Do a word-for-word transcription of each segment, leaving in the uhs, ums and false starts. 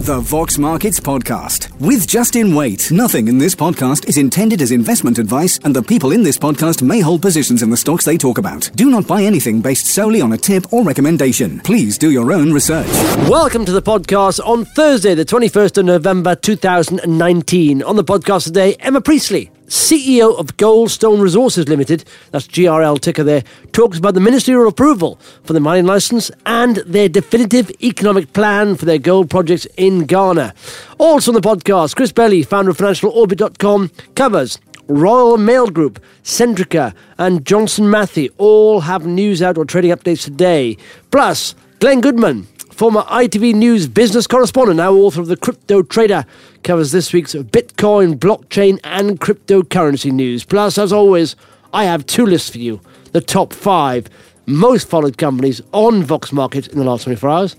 The Vox Markets Podcast with Justin Waite. Nothing in this podcast is intended as investment advice, and the people in this podcast may hold positions in the stocks they talk about. Do not buy anything based solely on a tip or recommendation. Please do your own research. Welcome to the podcast on Thursday, the twenty-first of November, two thousand nineteen. On the podcast today, Emma Priestley, C E O of Goldstone Resources Limited, that's G R L ticker there, talks about the ministerial approval for the mining licence and their definitive economic plan for their gold projects in Ghana. Also on the podcast, Chris Belly, founder of Financial Orbit dot com, covers Royal Mail Group, Centrica and Johnson Matthey all have news out or trading updates today. Plus, Glenn Goodman, former I T V News business correspondent, now author of The Crypto Trader, covers this week's Bitcoin, blockchain and cryptocurrency news. Plus, as always, I have two lists for you. The top five most followed companies on Vox Market in the last twenty-four hours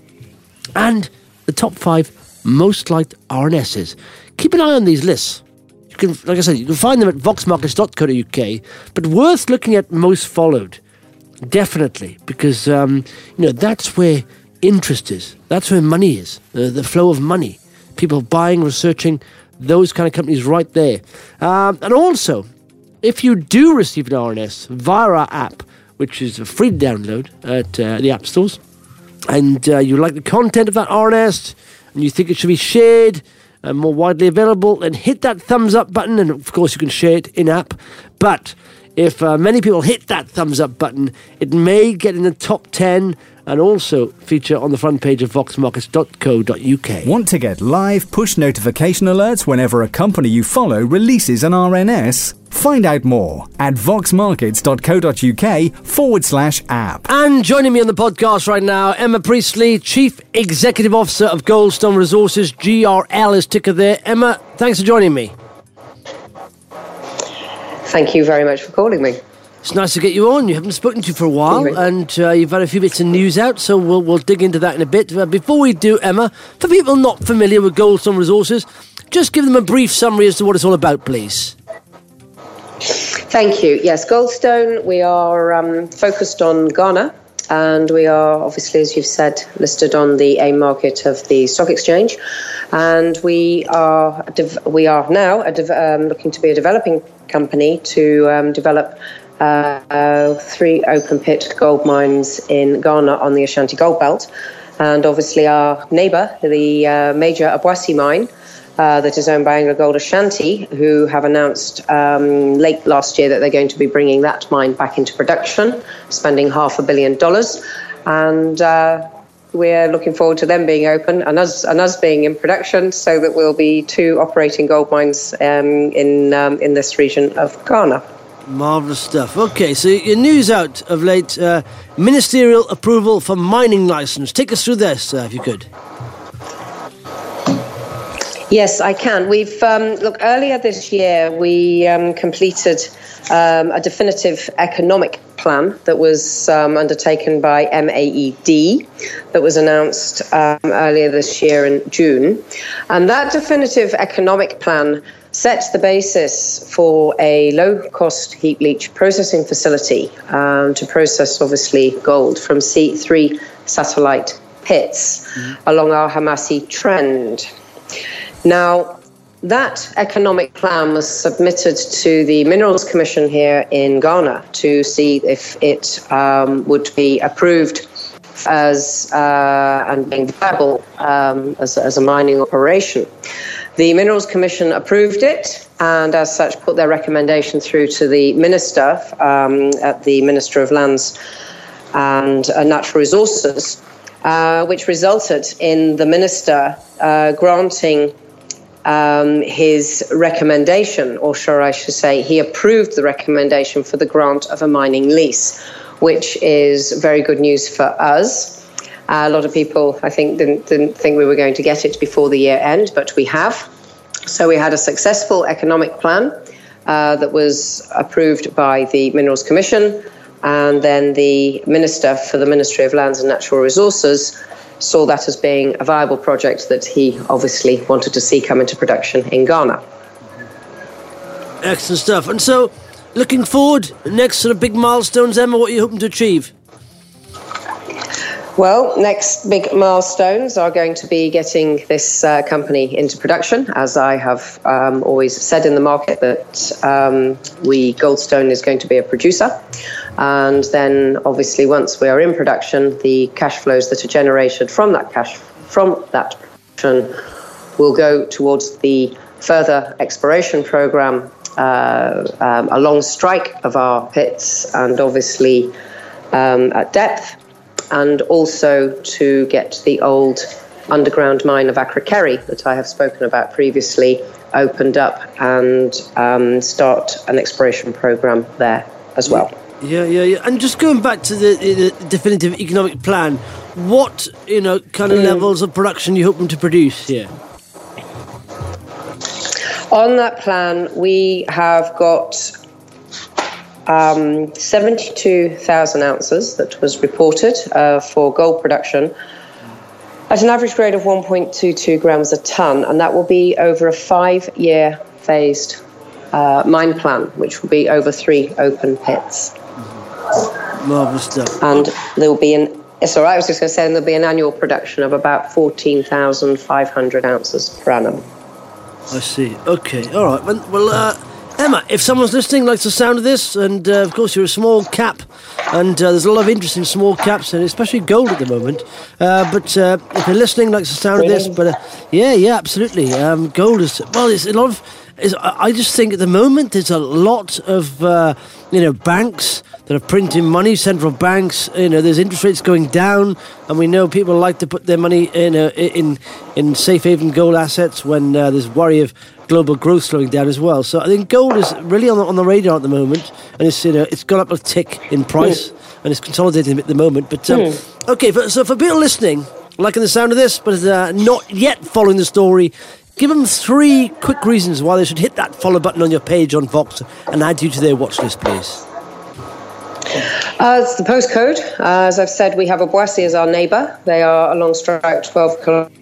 and the top five most liked R N Ss. Keep an eye on these lists. You can, like I said, you can find them at vox markets dot co dot uk, but worth looking at most followed. Definitely, because um, you know that's where interest is. That's where money is, uh, the flow of money. People buying, researching, those kind of companies right there. Um, and also, if you do receive an R N S via our app, which is a free download at uh, the app stores, and uh, you like the content of that R N S, and you think it should be shared and more widely available, then hit that thumbs up button, and of course you can share it in-app. But if uh, many people hit that thumbs up button, it may get in the top ten and also feature on the front page of vox markets dot co dot uk. Want to get live push notification alerts whenever a company you follow releases an R N S? Find out more at vox markets dot co dot uk forward slash app. And joining me on the podcast right now, Emma Priestley, Chief Executive Officer of Goldstone Resources, G R L is ticker there. Emma, thanks for joining me. Thank you very much for calling me. It's nice to get you on. You haven't spoken to you for a while, and uh, you've had a few bits of news out, so we'll we'll dig into that in a bit. Uh, before we do, Emma, for people not familiar with Goldstone Resources, just give them a brief summary as to what it's all about, please. Thank you. Yes, Goldstone, we are um, focused on Ghana, and we are obviously, as you've said, listed on the AIM market of the stock exchange, and we are dev- we are now a dev- um, looking to be a developing company to um, develop Uh, uh, three open pit gold mines in Ghana on the Ashanti Gold Belt, and obviously our neighbour, the uh, major Obuasi mine uh, that is owned by AngloGold Ashanti, who have announced um, late last year that they're going to be bringing that mine back into production, spending half a billion dollars, and uh, we're looking forward to them being open and us and us being in production, so that we'll be two operating gold mines um, in um, in this region of Ghana. Marvellous stuff. Okay, so your news out of late, uh, ministerial approval for mining licence. Take us through this, uh, if you could. Yes, I can. We've, um, look, earlier this year, we um, completed um, a definitive economic plan that was um, undertaken by M A E D, that was announced um, earlier this year in June. And that definitive economic plan sets the basis for a low-cost heap leach processing facility um, to process, obviously, gold from C three satellite pits mm-hmm. along our Hamasi trend. Now, that economic plan was submitted to the Minerals Commission here in Ghana to see if it um, would be approved as uh, and being viable um, as, as a mining operation. The Minerals Commission approved it, and as such put their recommendation through to the Minister um, at the Minister of Lands and uh, Natural Resources, uh, which resulted in the Minister uh, granting um, his recommendation, or shall I should say, he approved the recommendation for the grant of a mining lease, which is very good news for us. Uh, a lot of people, I think, didn't, didn't think we were going to get it before the year end, but we have. So we had a successful economic plan uh, that was approved by the Minerals Commission, and then the Minister for the Ministry of Lands and Natural Resources saw that as being a viable project that he obviously wanted to see come into production in Ghana. Excellent stuff. And so, looking forward, next sort of big milestones, Emma, what are you hoping to achieve? Well, next big milestones are going to be getting this uh, company into production. As I have um, always said in the market, that um, we Goldstone is going to be a producer. And then, obviously, once we are in production, the cash flows that are generated from that cash from that production will go towards the further exploration program uh, um, along strike of our pits and obviously um, at depth, and also to get the old underground mine of Akrikeri that I have spoken about previously opened up and um, start an exploration program there as well. Yeah, yeah, yeah. And just going back to the, the definitive economic plan, what, you know, kind of mm. levels of production you hoping to produce here? On that plan, we have got um, seventy-two thousand ounces that was reported uh, for gold production at an average grade of one point two two grams a tonne, and that will be over a five-year phased uh, mine plan, which will be over three open pits. Marvellous stuff. And there will be an, it's all right, I was just going to say, and there'll be an annual production of about fourteen thousand five hundred ounces per annum. I see. Okay, all right. Well, uh, Emma, if someone's listening, likes the sound of this, and uh, of course you're a small cap, and uh, there's a lot of interest in small caps, and especially gold at the moment. Uh, but uh, if you're listening, likes the sound really? of this, but uh, yeah, yeah, absolutely. Um, gold is well, it's a lot of. Is, I just think at the moment there's a lot of uh, you know banks that are printing money, central banks. You know, there's interest rates going down, and we know people like to put their money in a, in in safe haven gold assets when uh, there's worry of global growth slowing down as well. So I think gold is really on the, on the radar at the moment, and it's you know it's gone up a tick in price, mm. and it's consolidating at the moment. But um, mm. okay, for, so for people listening, liking the sound of this, but uh, not yet following the story, give them three quick reasons why they should hit that follow button on your page on Vox and add you to their watch list, please. Uh, it's the postcode. Uh, as I've said, we have Obuasi as our neighbour. They are along strike twelve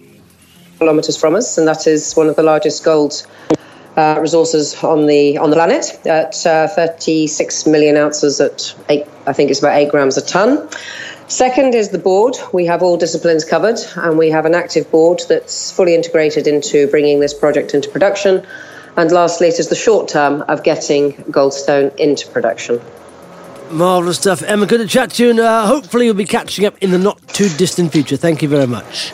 kilometres from us, and that is one of the largest gold uh, resources on the on the planet at uh, thirty-six million ounces at eight. I think it's about eight grams a tonne. Second is the board. We have all disciplines covered, and we have an active board that's fully integrated into bringing this project into production. And lastly, it is the short term of getting Goldstone into production. Marvellous stuff. Emma, good to chat to you, and uh, hopefully we'll be catching up in the not too distant future. Thank you very much.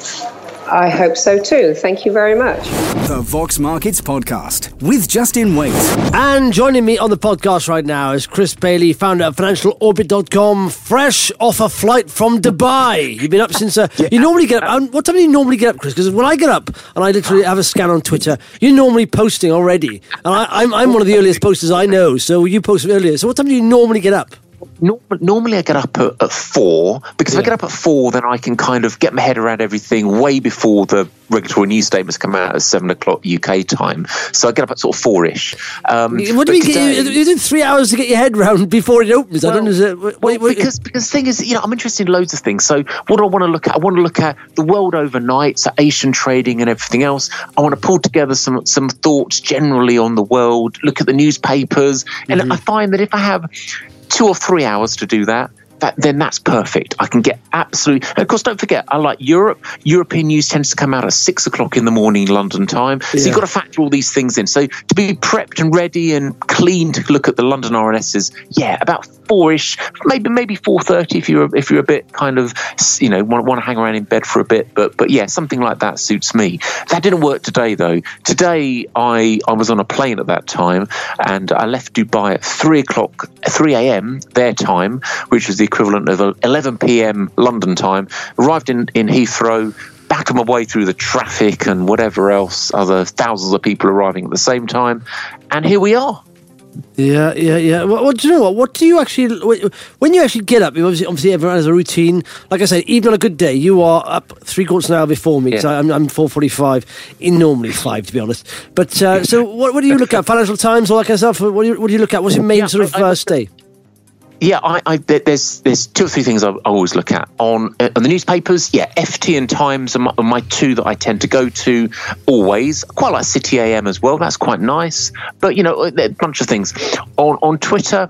I hope so too. Thank you very much. The Vox Markets Podcast with Justin Waite. And joining me on the podcast right now is Chris Bailey, founder of financial orbit dot com, fresh off a flight from Dubai. You've been up since... Uh, yeah. You normally get up... Um, what time do you normally get up, Chris? Because when I get up and I literally have a scan on Twitter, you're normally posting already. And I, I'm, I'm one of the earliest posters I know, so you posted earlier. So what time do you normally get up? Normally I get up at, at four, because yeah. if I get up at four, then I can kind of get my head around everything way before the regulatory news statements come out at seven o'clock U K time. So I get up at sort of four-ish. Um, what do you mean? Today, you did three hours to get your head round before it opens. Well, I don't know. Is it, well, wait, wait, because, because the thing is, you know, I'm interested in loads of things. So what do I want to look at? I want to look at the world overnight, so Asian trading and everything else. I want to pull together some, some thoughts generally on the world, look at the newspapers. Mm-hmm. And I find that if I have two or three hours to do that, that then that's perfect. I can get absolutely... And of course, don't forget, I like Europe. European news tends to come out at six o'clock in the morning, London time. So yeah. you've got to factor all these things in. So to be prepped and ready and clean to look at the London R N Ss, yeah, about four-ish, maybe maybe four thirty if you're if you're a bit kind of, you know, want, want to hang around in bed for a bit. But but yeah, something like that suits me. That didn't work today, though. Today, I, I was on a plane at that time, and I left Dubai at three o'clock, three a.m. their time, which was the equivalent of eleven p.m. London time. Arrived in, in Heathrow, battered my way through the traffic and whatever else, other thousands of people arriving at the same time, and here we are. Yeah, yeah, yeah. Well, well, do you know what? What do you actually, when you actually get up, obviously, obviously everyone has a routine. Like I said, even on a good day, you are up three quarters of an hour before me, because yeah. I'm, I'm four forty-five, in normally five, to be honest. But, uh, so what, what do you look at? Financial Times, all that kind of stuff? What do you, what do you look at? What's your main yeah, sort of I, I, uh, stay? Yeah, I, I, there's there's two or three things I, I always look at on uh, on the newspapers. Yeah, F T and Times are my, are my two that I tend to go to always. Quite like City A M as well. That's quite nice. But you know, a bunch of things on on Twitter.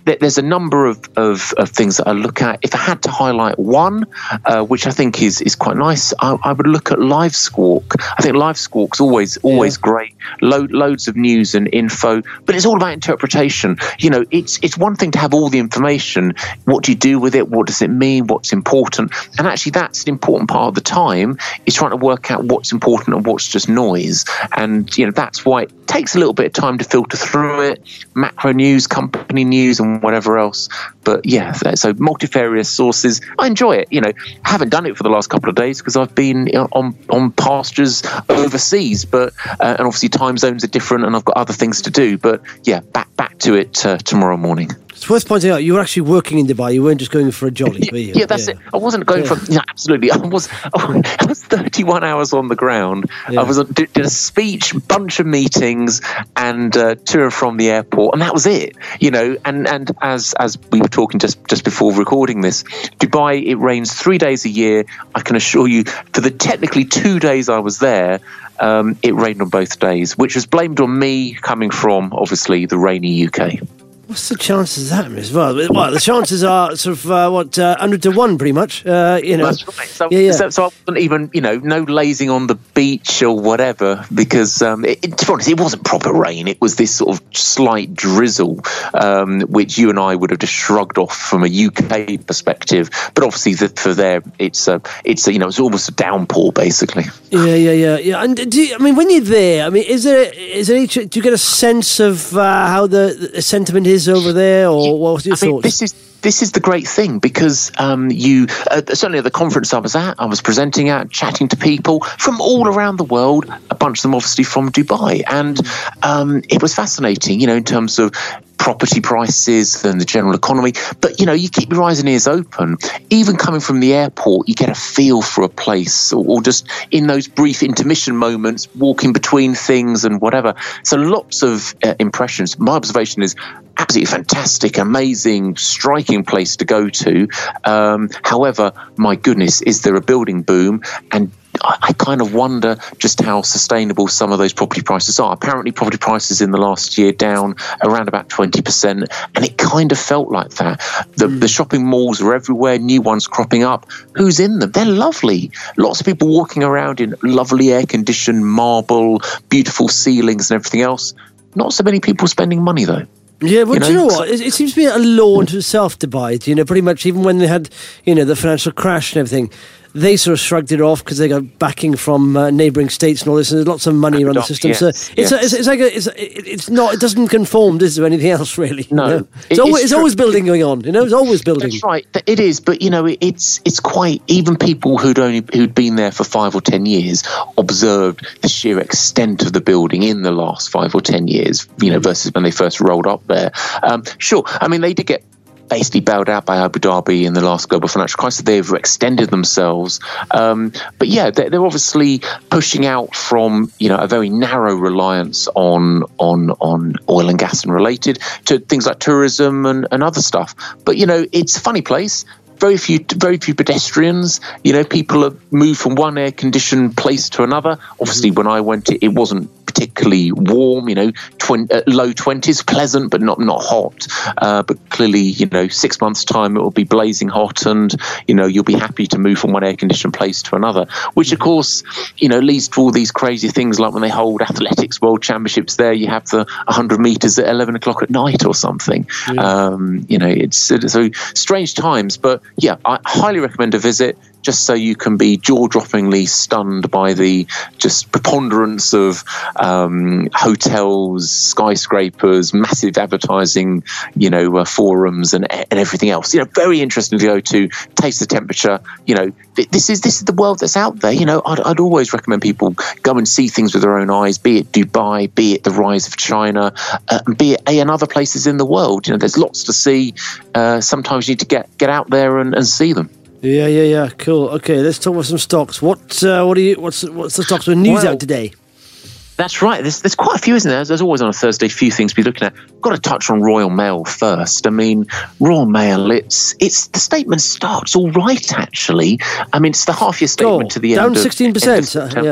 there's a number of, of, of things that I look at. If I had to highlight one, uh, which I think is is quite nice, I, I would look at Live Squawk. I think Live Squawk's always always yeah. great. Load, loads of news and info, but it's all about interpretation. You know, it's it's one thing to have all the information. What do you do with it? What does it mean? What's important? And actually, that's an important part of the time, is trying to work out what's important and what's just noise. And you know, that's why it takes a little bit of time to filter through it. Macro news, company news, and whatever else. But yeah, so multifarious sources. I enjoy it. You know, I haven't done it for the last couple of days because I've been on on pastures overseas, but uh, and obviously time zones are different, and I've got other things to do. But yeah, back back to it uh, tomorrow morning. It's worth pointing out you were actually working in Dubai. You weren't just going for a jolly, were you? Yeah, that's yeah. it. I wasn't going yeah. for... Yeah, absolutely. I was I was thirty-one hours on the ground. Yeah. I was did, did a speech, bunch of meetings, and uh, to and from the airport, and that was it. You know, and, and as as we were talking just, just before recording this, Dubai, it rains three days a year. I can assure you, for the technically two days I was there, um, it rained on both days, which was blamed on me coming from, obviously, the rainy U K. What's the chances of that as well? Well, the chances are sort of, uh, what, uh, one hundred to one, pretty much, uh, you know. That's right. So, yeah, yeah. So, so I wasn't even, you know, no lazing on the beach or whatever, because, um, it, it, to be honest, it wasn't proper rain. It was this sort of slight drizzle, um, which you and I would have just shrugged off from a U K perspective. But obviously, the, for there, it's, a, it's a, you know, it's almost a downpour, basically. Yeah, yeah, yeah. yeah. And do you, I mean, when you're there, I mean, is there, is there any, do you get a sense of uh, how the, the sentiment is over there, or what's your I mean, thoughts? This is this is the great thing, because um, you uh, certainly at the conference I was at, I was presenting at, chatting to people from all around the world. A bunch of them obviously from Dubai, and um, it was fascinating. You know, in terms of property prices and the general economy. But, you know, you keep your eyes and ears open. Even coming from the airport, you get a feel for a place, or, or just in those brief intermission moments, walking between things and whatever. So lots of uh, impressions. My observation is absolutely fantastic, amazing, striking place to go to. Um, however, my goodness, is there a building boom? And I kind of wonder just how sustainable some of those property prices are. Apparently, property prices in the last year down around about twenty percent, and it kind of felt like that. The, mm. the shopping malls are everywhere, new ones cropping up. Who's in them? They're lovely. Lots of people walking around in lovely air-conditioned marble, beautiful ceilings and everything else. Not so many people spending money, though. Yeah, well, you know, do you know what? It, it seems to be a law unto itself, Dubai. You know, pretty much even when they had, you know, the financial crash and everything, they sort of shrugged it off because they got backing from uh, neighbouring states and all this, and there's lots of money around the system. Yes, so it's, yes. a, it's it's like a, it's it's not it doesn't conform, does it, to anything else really? No, you know? it's, it, always, it's, it's always building going on. You know, it's always building. That's right, it is. But you know, it's it's quite, even people who'd only who'd been there for five or ten years observed the sheer extent of the building in the last five or ten years. You know, versus when they first rolled up there. Um, sure, I mean they did get basically bailed out by Abu Dhabi in the last global financial crisis. They've extended themselves. Um, but yeah, they're, they're obviously pushing out from, you know, a very narrow reliance on on on oil and gas and related to things like tourism and, and other stuff. But, you know, it's a funny place. Very few, very few pedestrians. You know, people have moved from one air-conditioned place to another. Obviously, when I went, it, it wasn't particularly warm. You know, tw- uh, low twenties, pleasant but not not hot. Uh, but clearly, you know, six months' time it will be blazing hot, and you know you'll be happy to move from one air-conditioned place to another. Which, of course, you know, leads to all these crazy things like when they hold athletics world championships there, you have the one hundred meters at eleven o'clock at night or something. Yeah. Um, you know, it's, it's so strange times, but. Yeah, I highly recommend a visit, just so you can be jaw-droppingly stunned by the just preponderance of um, hotels, skyscrapers, massive advertising, you know, uh, forums and and everything else. You know, very interesting to go to, taste the temperature. You know, this is this is the world that's out there. You know, I'd, I'd always recommend people go and see things with their own eyes, be it Dubai, be it the rise of China, uh, be it and other places in the world. You know, there's lots to see. Uh, sometimes you need to get, get out there and, and see them. Yeah, yeah, yeah. Cool. Okay, let's talk about some stocks. What, uh, what are you? What's, what's the stocks with news well, out today? That's right. There's, there's quite a few, isn't there? There's always on a Thursday, a few things to be looking at. Got to touch on Royal Mail first. I mean, Royal Mail. It's it's the statement starts all right, actually. I mean, it's the half year statement oh, to the down end of sixteen percent. Uh, yeah.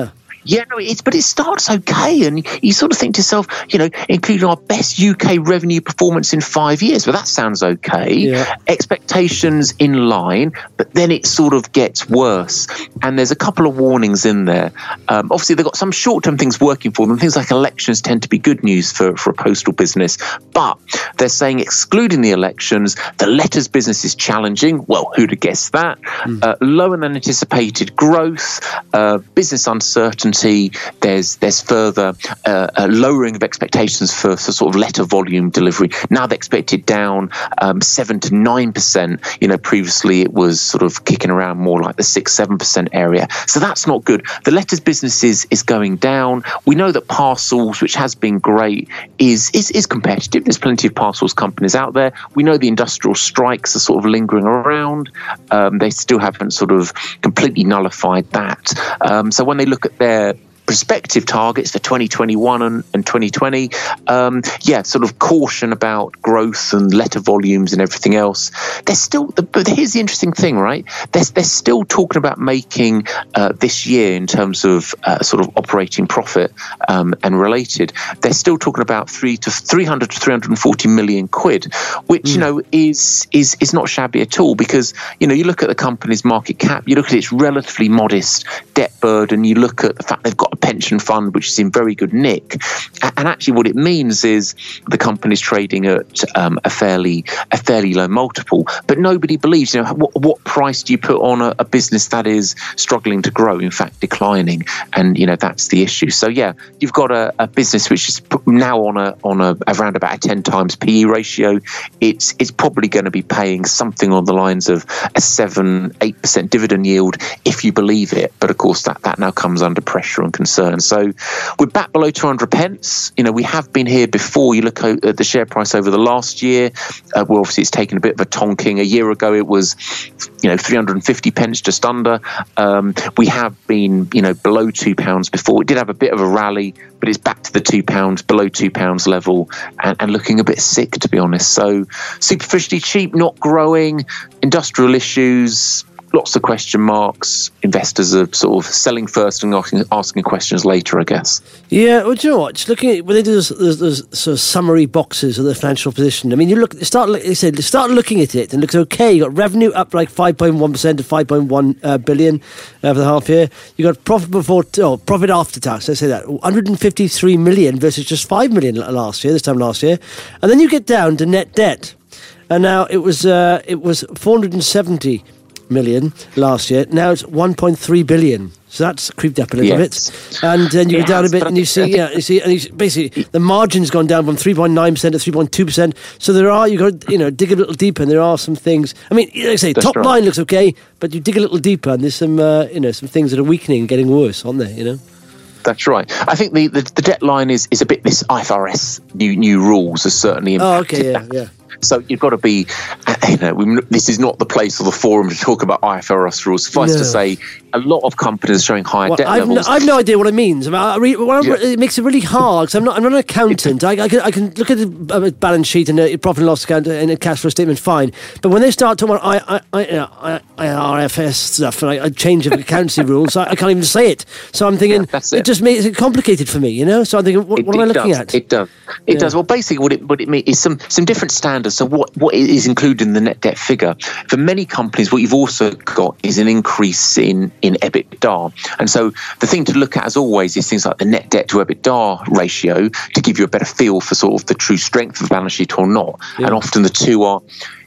Yeah, no, it's but it starts okay, and you sort of think to yourself, you know, including our best U K revenue performance in five years. Well, that sounds okay. Yeah. Expectations in line, but then it sort of gets worse. And there's a couple of warnings in there. Um, obviously, they've got some short-term things working for them. Things like elections tend to be good news for, for a postal business. But they're saying, excluding the elections, the letters business is challenging. Well, who'd have guessed that? Mm. Uh, lower than anticipated growth, uh, business uncertainty. There's there's further uh, a lowering of expectations for, for sort of letter volume delivery. Now they expect it down um, seven to nine percent. You know, previously it was sort of kicking around more like the six seven percent area. So that's not good. The letters business is is going down. We know that parcels, which has been great, is is is competitive. There's plenty of parcels companies out there. We know the industrial strikes are sort of lingering around. Um, they still haven't sort of completely nullified that. Um, so when they look at their prospective targets for twenty twenty-one and, and twenty twenty, um, yeah, sort of caution about growth and letter volumes and everything else. They're still, but here's the interesting thing, right? They're, they're still talking about making uh, this year in terms of uh, sort of operating profit um, and related. They're still talking about three to three hundred to three hundred and forty million quid, which mm. you know is is is not shabby at all, because you know you look at the company's market cap, you look at its relatively modest debt burden, you look at the fact they've got a pension fund which is in very good nick, and actually what it means is the company's trading at um, a fairly a fairly low multiple. But nobody believes, you know, what, what price do you put on a, a business that is struggling to grow, in fact declining, and you know that's the issue. So yeah, you've got a, a business which is now on a on a around about a ten times P E ratio. It's it's probably going to be paying something on the lines of a seven eight percent dividend yield if you believe it. But of course that that now comes under pressure and concern. So we're back below two hundred pence. You know, we have been here before. You look at the share price over the last year. Uh, well, obviously it's taken a bit of a tonking. A year ago it was, you know, three hundred and fifty pence, just under. Um, we have been, you know, below two pounds before. It did have a bit of a rally, but it's back to the two pounds, below two pounds level, and, and looking a bit sick, to be honest. So superficially cheap, not growing, industrial issues, lots of question marks. Investors are sort of selling first and asking, asking questions later, I guess. Yeah, well, do you know what? Just looking at when they do those, those, those sort of summary boxes of the financial position. I mean, you look, start. They said start looking at it, and it looks okay. You got revenue up like five point one percent to five point one uh, billion uh, for the half year. You got profit before, oh, profit after tax. Let's say that one hundred and fifty-three million versus just five million last year. This time last year, and then you get down to net debt, and now it was uh, it was four hundred and seventy million last year. Now it's one point three billion. So that's creeped up a little yes. bit. And then you go down a bit and you see, yeah, you see, and you see, basically the margin's gone down from three point nine percent to three point two percent. So there are, you got to, you know, dig a little deeper, and there are some things. I mean, like I say, that's top right. line looks okay, but you dig a little deeper and there's some, uh, you know, some things that are weakening and getting worse, aren't there, you know? That's right. I think the, the, the debt line is, is a bit, this I F R S new new rules are certainly impacted. Oh, okay, yeah, yeah. So you've got to be, you know, we, this is not the place or the forum to talk about I F R S rules. Suffice no. to say, a lot of companies are showing higher well, debt I've levels. No, I've no idea what it means. I mean, I re, well, yeah. It makes it really hard because I'm not, I'm not an accountant. I, I, can, I can look at a balance sheet and a profit and loss account and a cash flow statement, fine. But when they start talking about I, I, I, I, I R F S stuff and I, I change of accountancy rules, I, I can't even say it. So I'm thinking, yeah, it. it just makes it complicated for me, you know? So I'm thinking, what, it, what am I looking does. at? It does. It yeah. does. Well, basically what it, what it means is some, some different standards. So what, what is included in the net debt figure. For many companies, what you've also got is an increase in, in EBITDA. And so the thing to look at, as always, is things like the net debt to EBITDA ratio to give you a better feel for sort of the true strength of the balance sheet or not. Yeah. And often the two are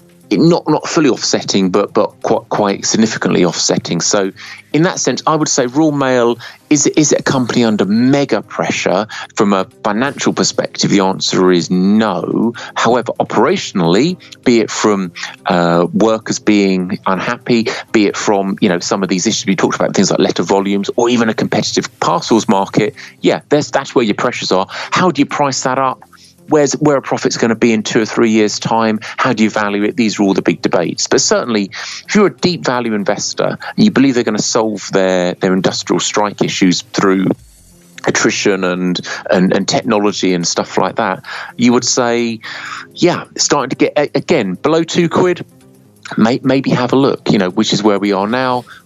not not fully offsetting, but but quite quite significantly offsetting. So in that sense, I would say Royal Mail, is it, is it a company under mega pressure from a financial perspective? The answer is no. However, operationally, be it from uh, workers being unhappy, be it from, you know, some of these issues we talked about, things like letter volumes, or even a competitive parcels market, yeah, there's, that's where your pressures are. How do you price that up? Where's, where a profit's going to be in two or three years' time? How do you value it? These are all the big debates. But certainly, if you're a deep value investor and you believe they're going to solve their, their industrial strike issues through attrition and, and, and technology and stuff like that, you would say, yeah, it's starting to get, again, below two quid, may, maybe have a look, you know, which is where we are now.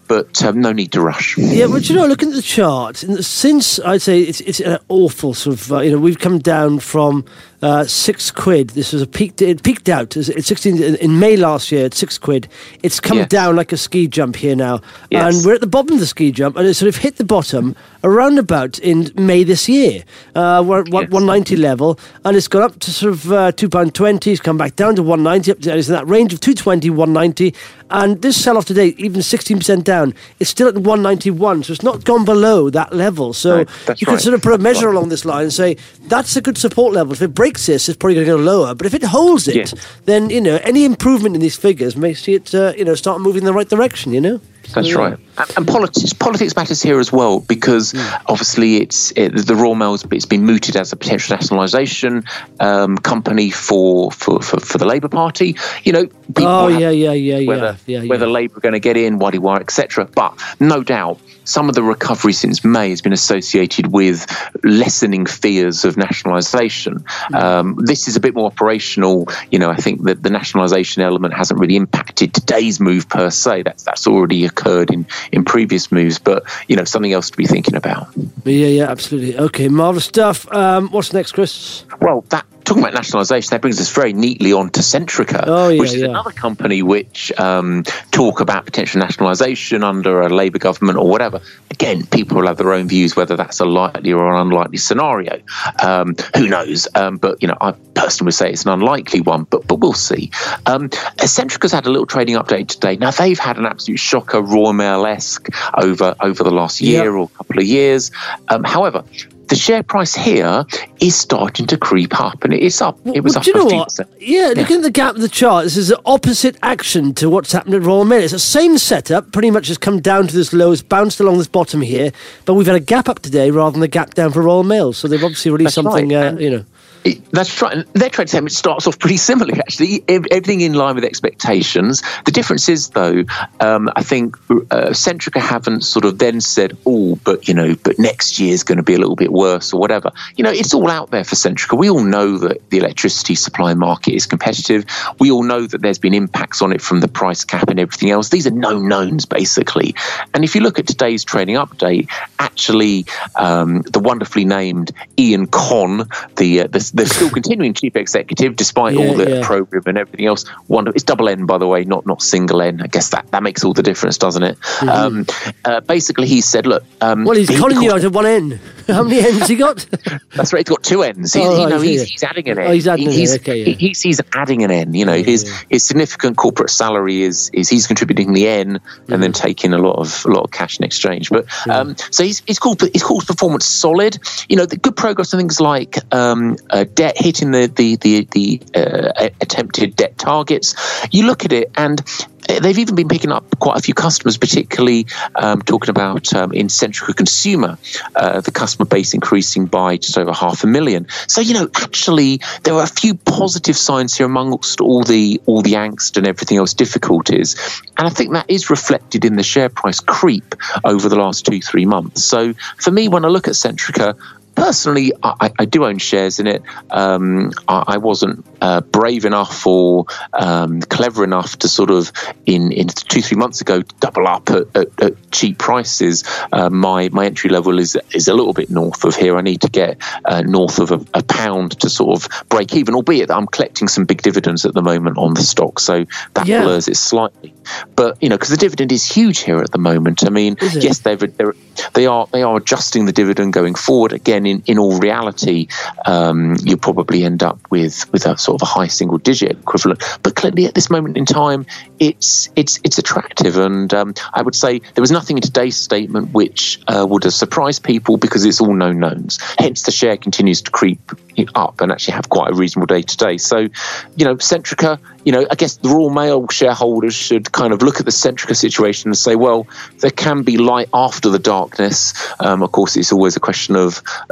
but um, no need to rush. Yeah, but you know, looking at the chart, since I'd say it's it's an awful sort of, uh, you know, we've come down from uh, six quid. This was a peaked, it peaked out at sixteen in May last year at six quid. It's come yes. down like a ski jump here now, yes. and we're at the bottom of the ski jump, and it sort of hit the bottom around about in May this year. Uh, we're at yes. one ninety level, and it's gone up to sort of uh, two pounds twenty. It's come back down to one ninety. Up to, it's in that range of two twenty, one ninety, and this sell-off today, even sixteen percent down, it's still at one ninety-one, so it's not gone below that level. So right, you right. can sort of put a measure right. along this line and say that's a good support level. If it breaks this, it's probably going to go lower. But if it holds it, yeah. then you know any improvement in these figures may see it uh, you know start moving in the right direction. You know. That's yeah. right. And, and politics politics matters here as well, because mm. obviously it's it, the Royal Mail's it's been mooted as a potential nationalisation um, company for, for, for, for the Labour Party. You know, people oh yeah, yeah, yeah, whether, yeah, yeah, whether yeah. Labour are going to get in, why why, et cetera. But no doubt, some of the recovery since May has been associated with lessening fears of nationalisation. Mm. Um, this is a bit more operational. You know, I think that the nationalisation element hasn't really impacted today's move per se. That's that's already occurred in, in previous moves, but you know, something else to be thinking about. Yeah, yeah, absolutely. Okay, marvellous stuff. Um, what's next, Chris? Well, that talking about nationalisation, that brings us very neatly on to Centrica, oh, yeah, which is yeah. another company which um, talk about potential nationalisation under a Labour government or whatever. Again, people will have their own views whether that's a likely or an unlikely scenario. Um, who knows? Um, but you know, I personally would say it's an unlikely one, but but we'll see. Um, Centrica's had a little trading update today. Now they've had an absolute shocker, Royal Mail-esque over over the last year yeah. or couple of years. Um, however, the share price here is starting to creep up, and it is up. It was well, up do you know fifteen what? percent. Yeah, looking yeah. at the gap of the chart, this is the opposite action to what's happened at Royal Mail. It's the same setup, pretty much has come down to this low, it's bounced along this bottom here, but we've had a gap up today rather than a gap down for Royal Mail, so they've obviously released That's something, right. uh, you know. It, that's right. And their trade statement starts off pretty similarly, actually. Everything in line with expectations. The difference is, though, um, I think uh, Centrica haven't sort of then said, oh, but, you know, but next year's going to be a little bit worse or whatever. You know, it's all out there for Centrica. We all know that the electricity supply market is competitive. We all know that there's been impacts on it from the price cap and everything else. These are known knowns, basically. And if you look at today's trading update, actually, um, the wonderfully named Ian Conn, the, uh, the they're still continuing chief executive despite yeah, all the yeah. program and everything else. Wonder, it's double N, by the way, not not single N. I guess that, that makes all the difference, doesn't it? Mm-hmm. Um, uh, basically, he said, look... Um, well, he's he, calling you out of one N. How many N's he got? That's right, he's got two N's. He's, oh, you know, right, he's, yeah. he's adding an N. Oh, he's adding he's, an N, okay, yeah. he's, he's adding an N. You know, yeah, his yeah. his significant corporate salary is is he's contributing the N and mm-hmm. then taking a lot of a lot of cash in exchange. But yeah. um, so he's he's called he's called performance solid. You know, the good progress on things like um, uh, debt hitting the the the, the uh, attempted debt targets. You look at it and they've even been picking up quite a few customers, particularly um, talking about um, in Centrica Consumer, uh, the customer base increasing by just over half a million. So, you know, actually, there are a few positive signs here amongst all the all the angst and everything else difficulties. And I think that is reflected in the share price creep over the last two, three months. So for me, when I look at Centrica, personally, I, I do own shares in it. Um, I, I wasn't uh, brave enough or um, clever enough to sort of, in, in two, three months ago, double up at, at, at cheap prices. Uh, my my entry level is is a little bit north of here. I need to get uh, north of a, a pound to sort of break even, albeit that I'm collecting some big dividends at the moment on the stock. So that yeah. blurs it slightly. But, you know, because the dividend is huge here at the moment. I mean, yes, they've, they're, they are they are adjusting the dividend going forward. Again, in, in all reality, um, you'll probably end up with, with a sort of a high single digit equivalent. But clearly at this moment in time, it's it's it's attractive. And um, I would say there was nothing in today's statement which uh, would have surprised people because it's all known knowns. Hence, the share continues to creep up and actually have quite a reasonable day today. So, you know, Centrica, you know, I guess the Royal Mail shareholders should kind of look at the Centrica situation and say, well, there can be light after the darkness. Um, of course, it's always a question of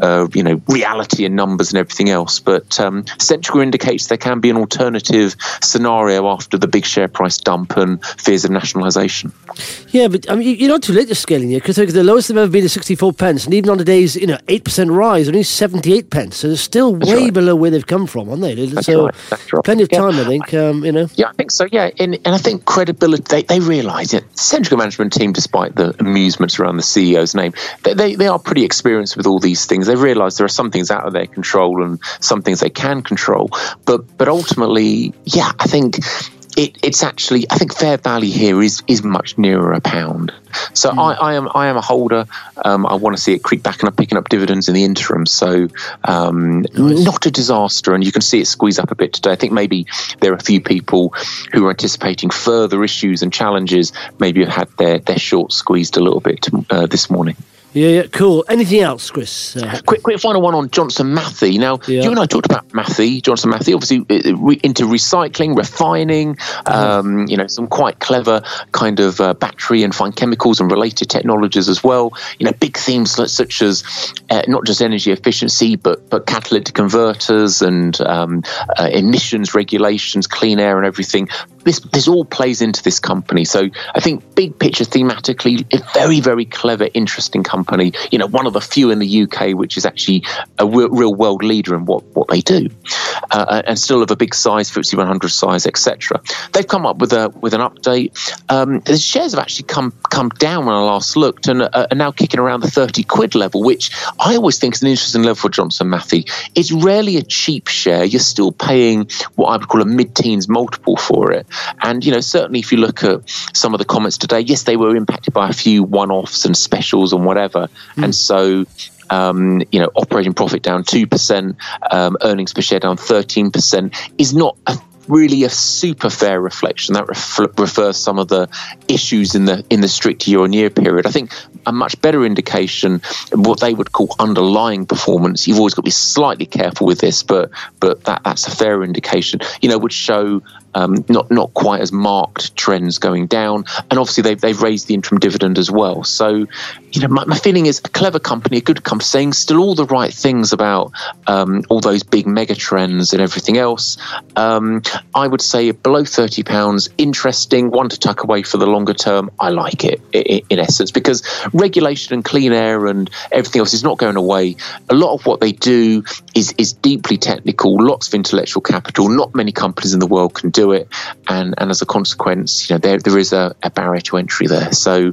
uh, you know, reality and numbers and everything else. But um, Centrica indicates there can be an alternative scenario after the big share price dump and fears of nationalisation. Yeah, but I mean, you're not too late to scaling here, because the lowest they've ever been is sixty-four pence, and even on today's, you know, eight percent rise, only seventy-eight pence. So they're still That's way right. below where they've come from, aren't they? That's so right. That's right. Plenty of time, yeah. I think. Um, you know. Yeah, I think so. Yeah, and, and I think credibility. They, they realise it. Centrica management team, despite the amusements around the C E O's name, they, they they are pretty experienced with all these things. They realise there are some things out of their control and some things they can control. But but ultimately, yeah, I think. It, it's actually, I think fair value here is is much nearer a pound. So mm. I, I am I am a holder. Um, I want to see it creep back, and I'm picking up dividends in the interim. So um, nice. Not a disaster, and you can see it squeeze up a bit today. I think maybe there are a few people who are anticipating further issues and challenges. Maybe have had their, their short squeezed a little bit uh, this morning. Yeah, yeah, cool. Anything else, Chris? Uh, quick, quick final one on Johnson Matthey. Now, yeah. you and I talked about Matthey, Johnson Matthey, obviously uh, re- into recycling, refining, um, yeah. you know, some quite clever kind of uh, battery and fine chemicals and related technologies as well. You know, big themes such as uh, not just energy efficiency, but but catalytic converters and um, uh, emissions regulations, clean air and everything. This this all plays into this company. So I think big picture thematically, a very, very clever, interesting company. Company, you know, one of the few in the U K which is actually a real, real world leader in what, what they do, uh, and still of a big size, F T S E one hundred size, et cetera. They've come up with a with an update. Um, the shares have actually come come down when I last looked, and uh, are now kicking around the thirty quid level, which I always think is an interesting level for Johnson Matthey. It's rarely a cheap share. You're still paying what I would call a mid-teens multiple for it, and you know, certainly if you look at some of the comments today, yes, they were impacted by a few one-offs and specials and whatever. Mm. And so, um, you know, operating profit down two percent, um, earnings per share down thirteen percent is not a, really a super fair reflection. That ref- refers some of the issues in the in the strict year-on-year period. I think a much better indication, what they would call underlying performance, you've always got to be slightly careful with this, but but that, that's a fair indication, you know, would show Um, not not quite as marked trends going down, and obviously they've they've raised the interim dividend as well. So, you know, my, my feeling is a clever company, a good company, saying still all the right things about um, all those big mega trends and everything else. Um, I would say below thirty pounds, interesting, one to tuck away for the longer term. I like it in, in essence, because regulation and clean air and everything else is not going away. A lot of what they do is is deeply technical, lots of intellectual capital. Not many companies in the world can do it, and and as a consequence, you know, there there is a, a barrier to entry there. So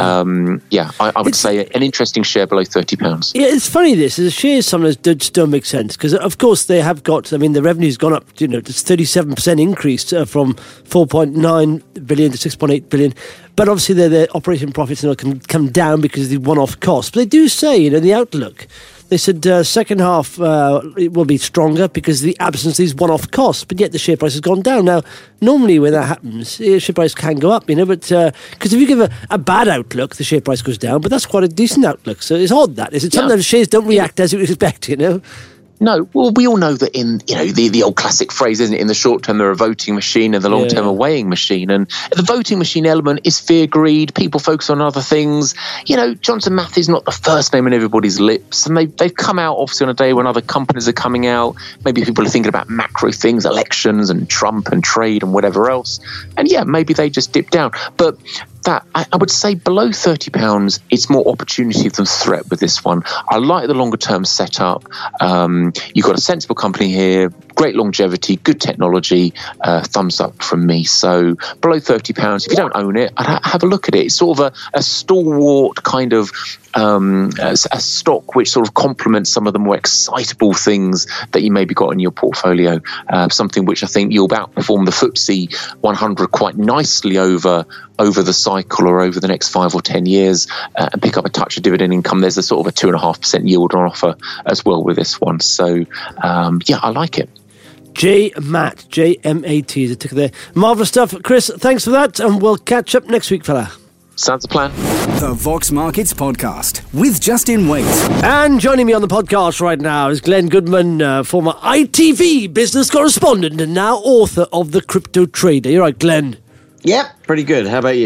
um yeah I, I would it's, say an interesting share below thirty pounds. Yeah, it's funny, this the shares sometimes just don't make sense, because of course they have got, I mean, the revenue's gone up, you know, it's thirty-seven percent increase uh, from four point nine billion to six point eight billion, but obviously their, their operating profits, you know, can come down because of the one-off costs. But they do say, you know, in the outlook, they said uh, second half uh, it will be stronger because of the absence of these one-off costs, but yet the share price has gone down. Now, normally when that happens, the share price can go up, you know, but because uh, if you give a, a bad outlook, the share price goes down, but that's quite a decent outlook. So it's odd, that is it? Sometimes yeah. shares don't react as you would expect, you know. No, well, we all know that in, you know, the, the old classic phrase, isn't it? In the short term, they're a voting machine, and the long term, yeah. a weighing machine. And the voting machine element is fear, greed. People focus on other things. You know, Johnson Matthey is not the first name on everybody's lips. And they, they've come out, obviously, on a day when other companies are coming out. Maybe people are thinking about macro things, elections and Trump and trade and whatever else. And yeah, maybe they just dip down. But that, I, I would say below thirty pounds, it's more opportunity than threat with this one. I like the longer term setup. Um, you've got a sensible company here, great longevity, good technology, uh, thumbs up from me. So below thirty pounds, if you don't own it, I'd ha- have a look at it. It's sort of a, a stalwart kind of um, a, a stock which sort of complements some of the more excitable things that you maybe got in your portfolio. Uh, something which I think you'll outperform the F T S E one hundred quite nicely over over the cycle or over the next five or ten years, uh, and pick up a touch of dividend income. There's a sort of a two and a half percent yield on offer as well with this one. So um, yeah, I like it. J Matt, J M A T is a ticker there. Marvellous stuff. Chris, thanks for that, and we'll catch up next week, fella. Sounds a plan. The Vox Markets Podcast with Justin Waite. And joining me on the podcast right now is Glenn Goodman, uh, former I T V business correspondent and now author of The Crypto Trader. You're right, Glenn. Yep, pretty good. How about you?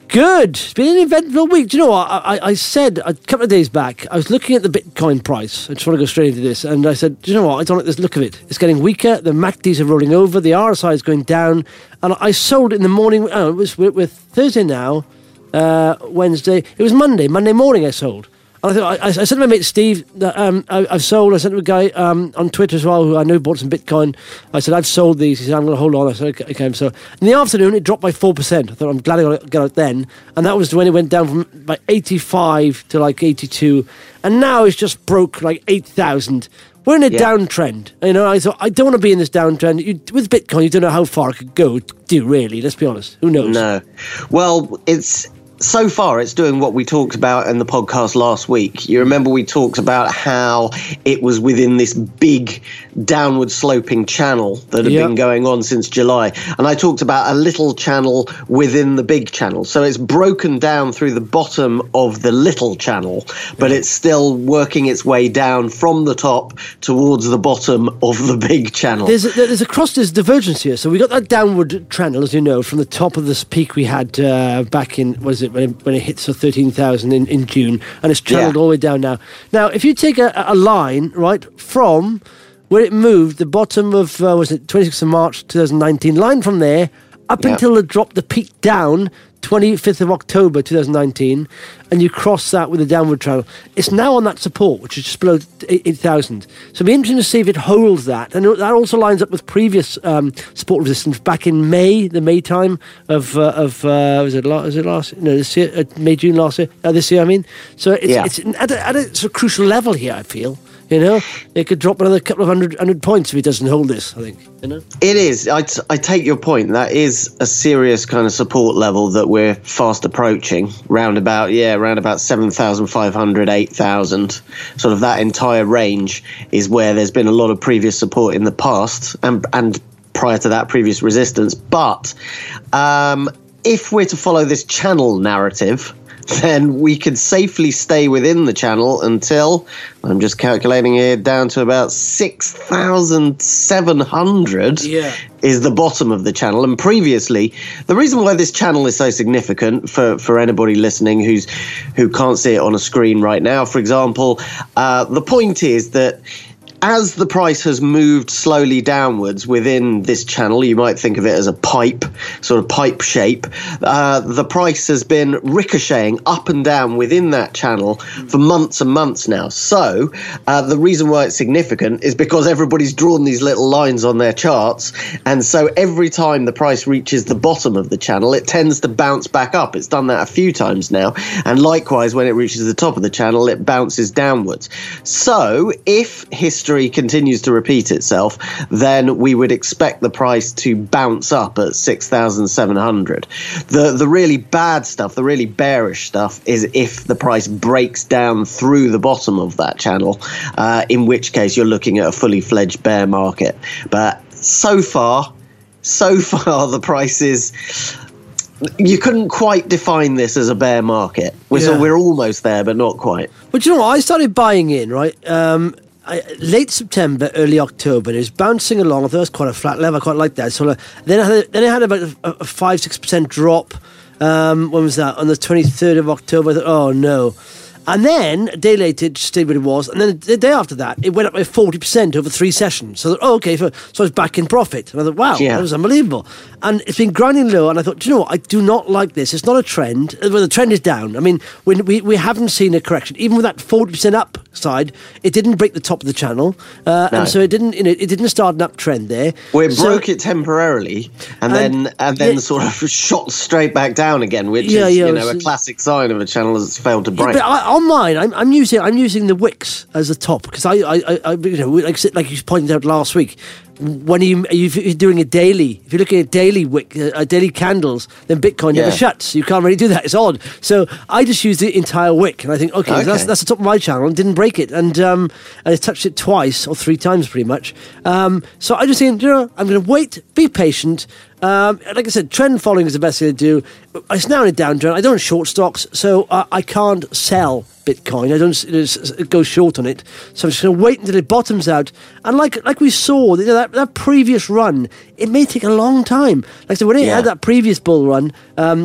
Good. It's been an eventful week. Do you know what? I, I said a couple of days back, I was looking at the Bitcoin price. I just want to go straight into this. And I said, do you know what? I don't like this look of it. It's getting weaker. The M A C Ds are rolling over. The R S I is going down. And I sold it in the morning. Oh, it was with, with Thursday now, uh, Wednesday. It was Monday. Monday morning I sold. And I, thought, I, I said to my mate Steve, that, um, I, I've sold. I sent to a guy um, on Twitter as well who I know bought some Bitcoin. I said, I've sold these. He said, I'm going to hold on. I said, okay. okay. So in the afternoon, it dropped by four percent. I thought, I'm glad I got, got it then. And that was when it went down from like eighty-five to like eighty-two. And now it's just broke like eight thousand. We're in a yeah. downtrend. You know, I thought, I don't want to be in this downtrend. You, with Bitcoin, you don't know how far it could go. Do you really? Let's be honest. Who knows? No. Well, it's... So far, it's doing what we talked about in the podcast last week. You remember we talked about how it was within this big downward sloping channel that had yep. been going on since July. And I talked about a little channel within the big channel. So it's broken down through the bottom of the little channel, but it's still working its way down from the top towards the bottom of the big channel. There's a, there's a cross, there's divergence here. So we got that downward channel, as you know, from the top of this peak we had uh, back in, was it? When it, when it hits the thirteen thousand in, in June, and it's channeled yeah. all the way down now. Now, if you take a, a line, right, from where it moved, the bottom of, uh, was it twenty-sixth of March twenty nineteen, line from there, up yep. until it dropped the peak down, twenty-fifth of October twenty nineteen, and you cross that with a downward channel. It's now on that support, which is just below eight thousand. So it'll be interesting to see if it holds that. And that also lines up with previous um, support resistance back in May, the May time of, uh, of uh, was, it last, was it last, no, this year, uh, May, June last year, uh, this year, I mean. So it's, yeah. it's at, a, at a sort of crucial level here, I feel. You know, it could drop another couple of hundred hundred points if it doesn't hold this, I think. You know, it is. I, t- I take your point. That is a serious kind of support level that we're fast approaching. Round about, yeah, around about seven thousand five hundred, eight thousand. Sort of that entire range is where there's been a lot of previous support in the past, and and prior to that, previous resistance. But um, if we're to follow this channel narrative, then we could safely stay within the channel until, I'm just calculating here, down to about six thousand seven hundred yeah. is the bottom of the channel. And previously, the reason why this channel is so significant for, for anybody listening who's who can't see it on a screen right now, for example, uh, the point is that as the price has moved slowly downwards within this channel, you might think of it as a pipe, sort of pipe shape, uh, the price has been ricocheting up and down within that channel for months and months now. So uh, the reason why it's significant is because everybody's drawn these little lines on their charts. And so every time the price reaches the bottom of the channel, it tends to bounce back up. It's done that a few times now. And likewise, when it reaches the top of the channel, it bounces downwards. So if history continues to repeat itself, then we would expect the price to bounce up at six thousand seven hundred. The the really bad stuff, the really bearish stuff, is if the price breaks down through the bottom of that channel, uh, in which case you're looking at a fully fledged bear market. But so far, so far the price is... You couldn't quite define this as a bear market. We're, yeah. so we're almost there, but not quite. But you know what? I started buying in, right? Um, I, late September, early October, and it was bouncing along. I thought it was quite a flat level. I quite like that. So uh, then, I had, then I had about a, a five, six percent drop. Um, when was that? On the twenty-third of October. I thought, oh no. And then a day later, it just stayed where it was. And then the day after that, it went up by forty percent over three sessions. So I thought, oh, okay, so, so I was back in profit. And I thought, wow, yeah. that was unbelievable. And it's been grinding low. And I thought, do you know what? I do not like this. It's not a trend. Well, the trend is down. I mean, when we, we haven't seen a correction. Even with that forty percent upside, it didn't break the top of the channel. Uh, no. And so it didn't, you know, it didn't start an uptrend there. Well, it so, broke it temporarily and, and then and then yeah, sort of shot straight back down again, which yeah, is, yeah, you know, a classic sign of a channel that's failed to break. Yeah, but I, on mine, I'm, I'm using I'm using the wicks as the top because I, I, I you know like like you pointed out last week, when you if you're doing a daily, if you're looking at daily wick, uh, daily candles, then Bitcoin yeah. never shuts. You can't really do that. It's odd. So I just use the entire wick, and I think okay, okay. So that's that's the top of my channel, and didn't break it, and um and I touched it twice or three times pretty much. Um, so I just think, you know, I'm going to wait, be patient. Um, like I said, trend following is the best thing to do. It's now in a downtrend. I don't short stocks, so uh, I can't sell Bitcoin. I don't you know, go short on it. So I'm just going to wait until it bottoms out. And like like we saw, you know, that, that previous run, it may take a long time. Like I said, when it yeah. had that previous bull run, um,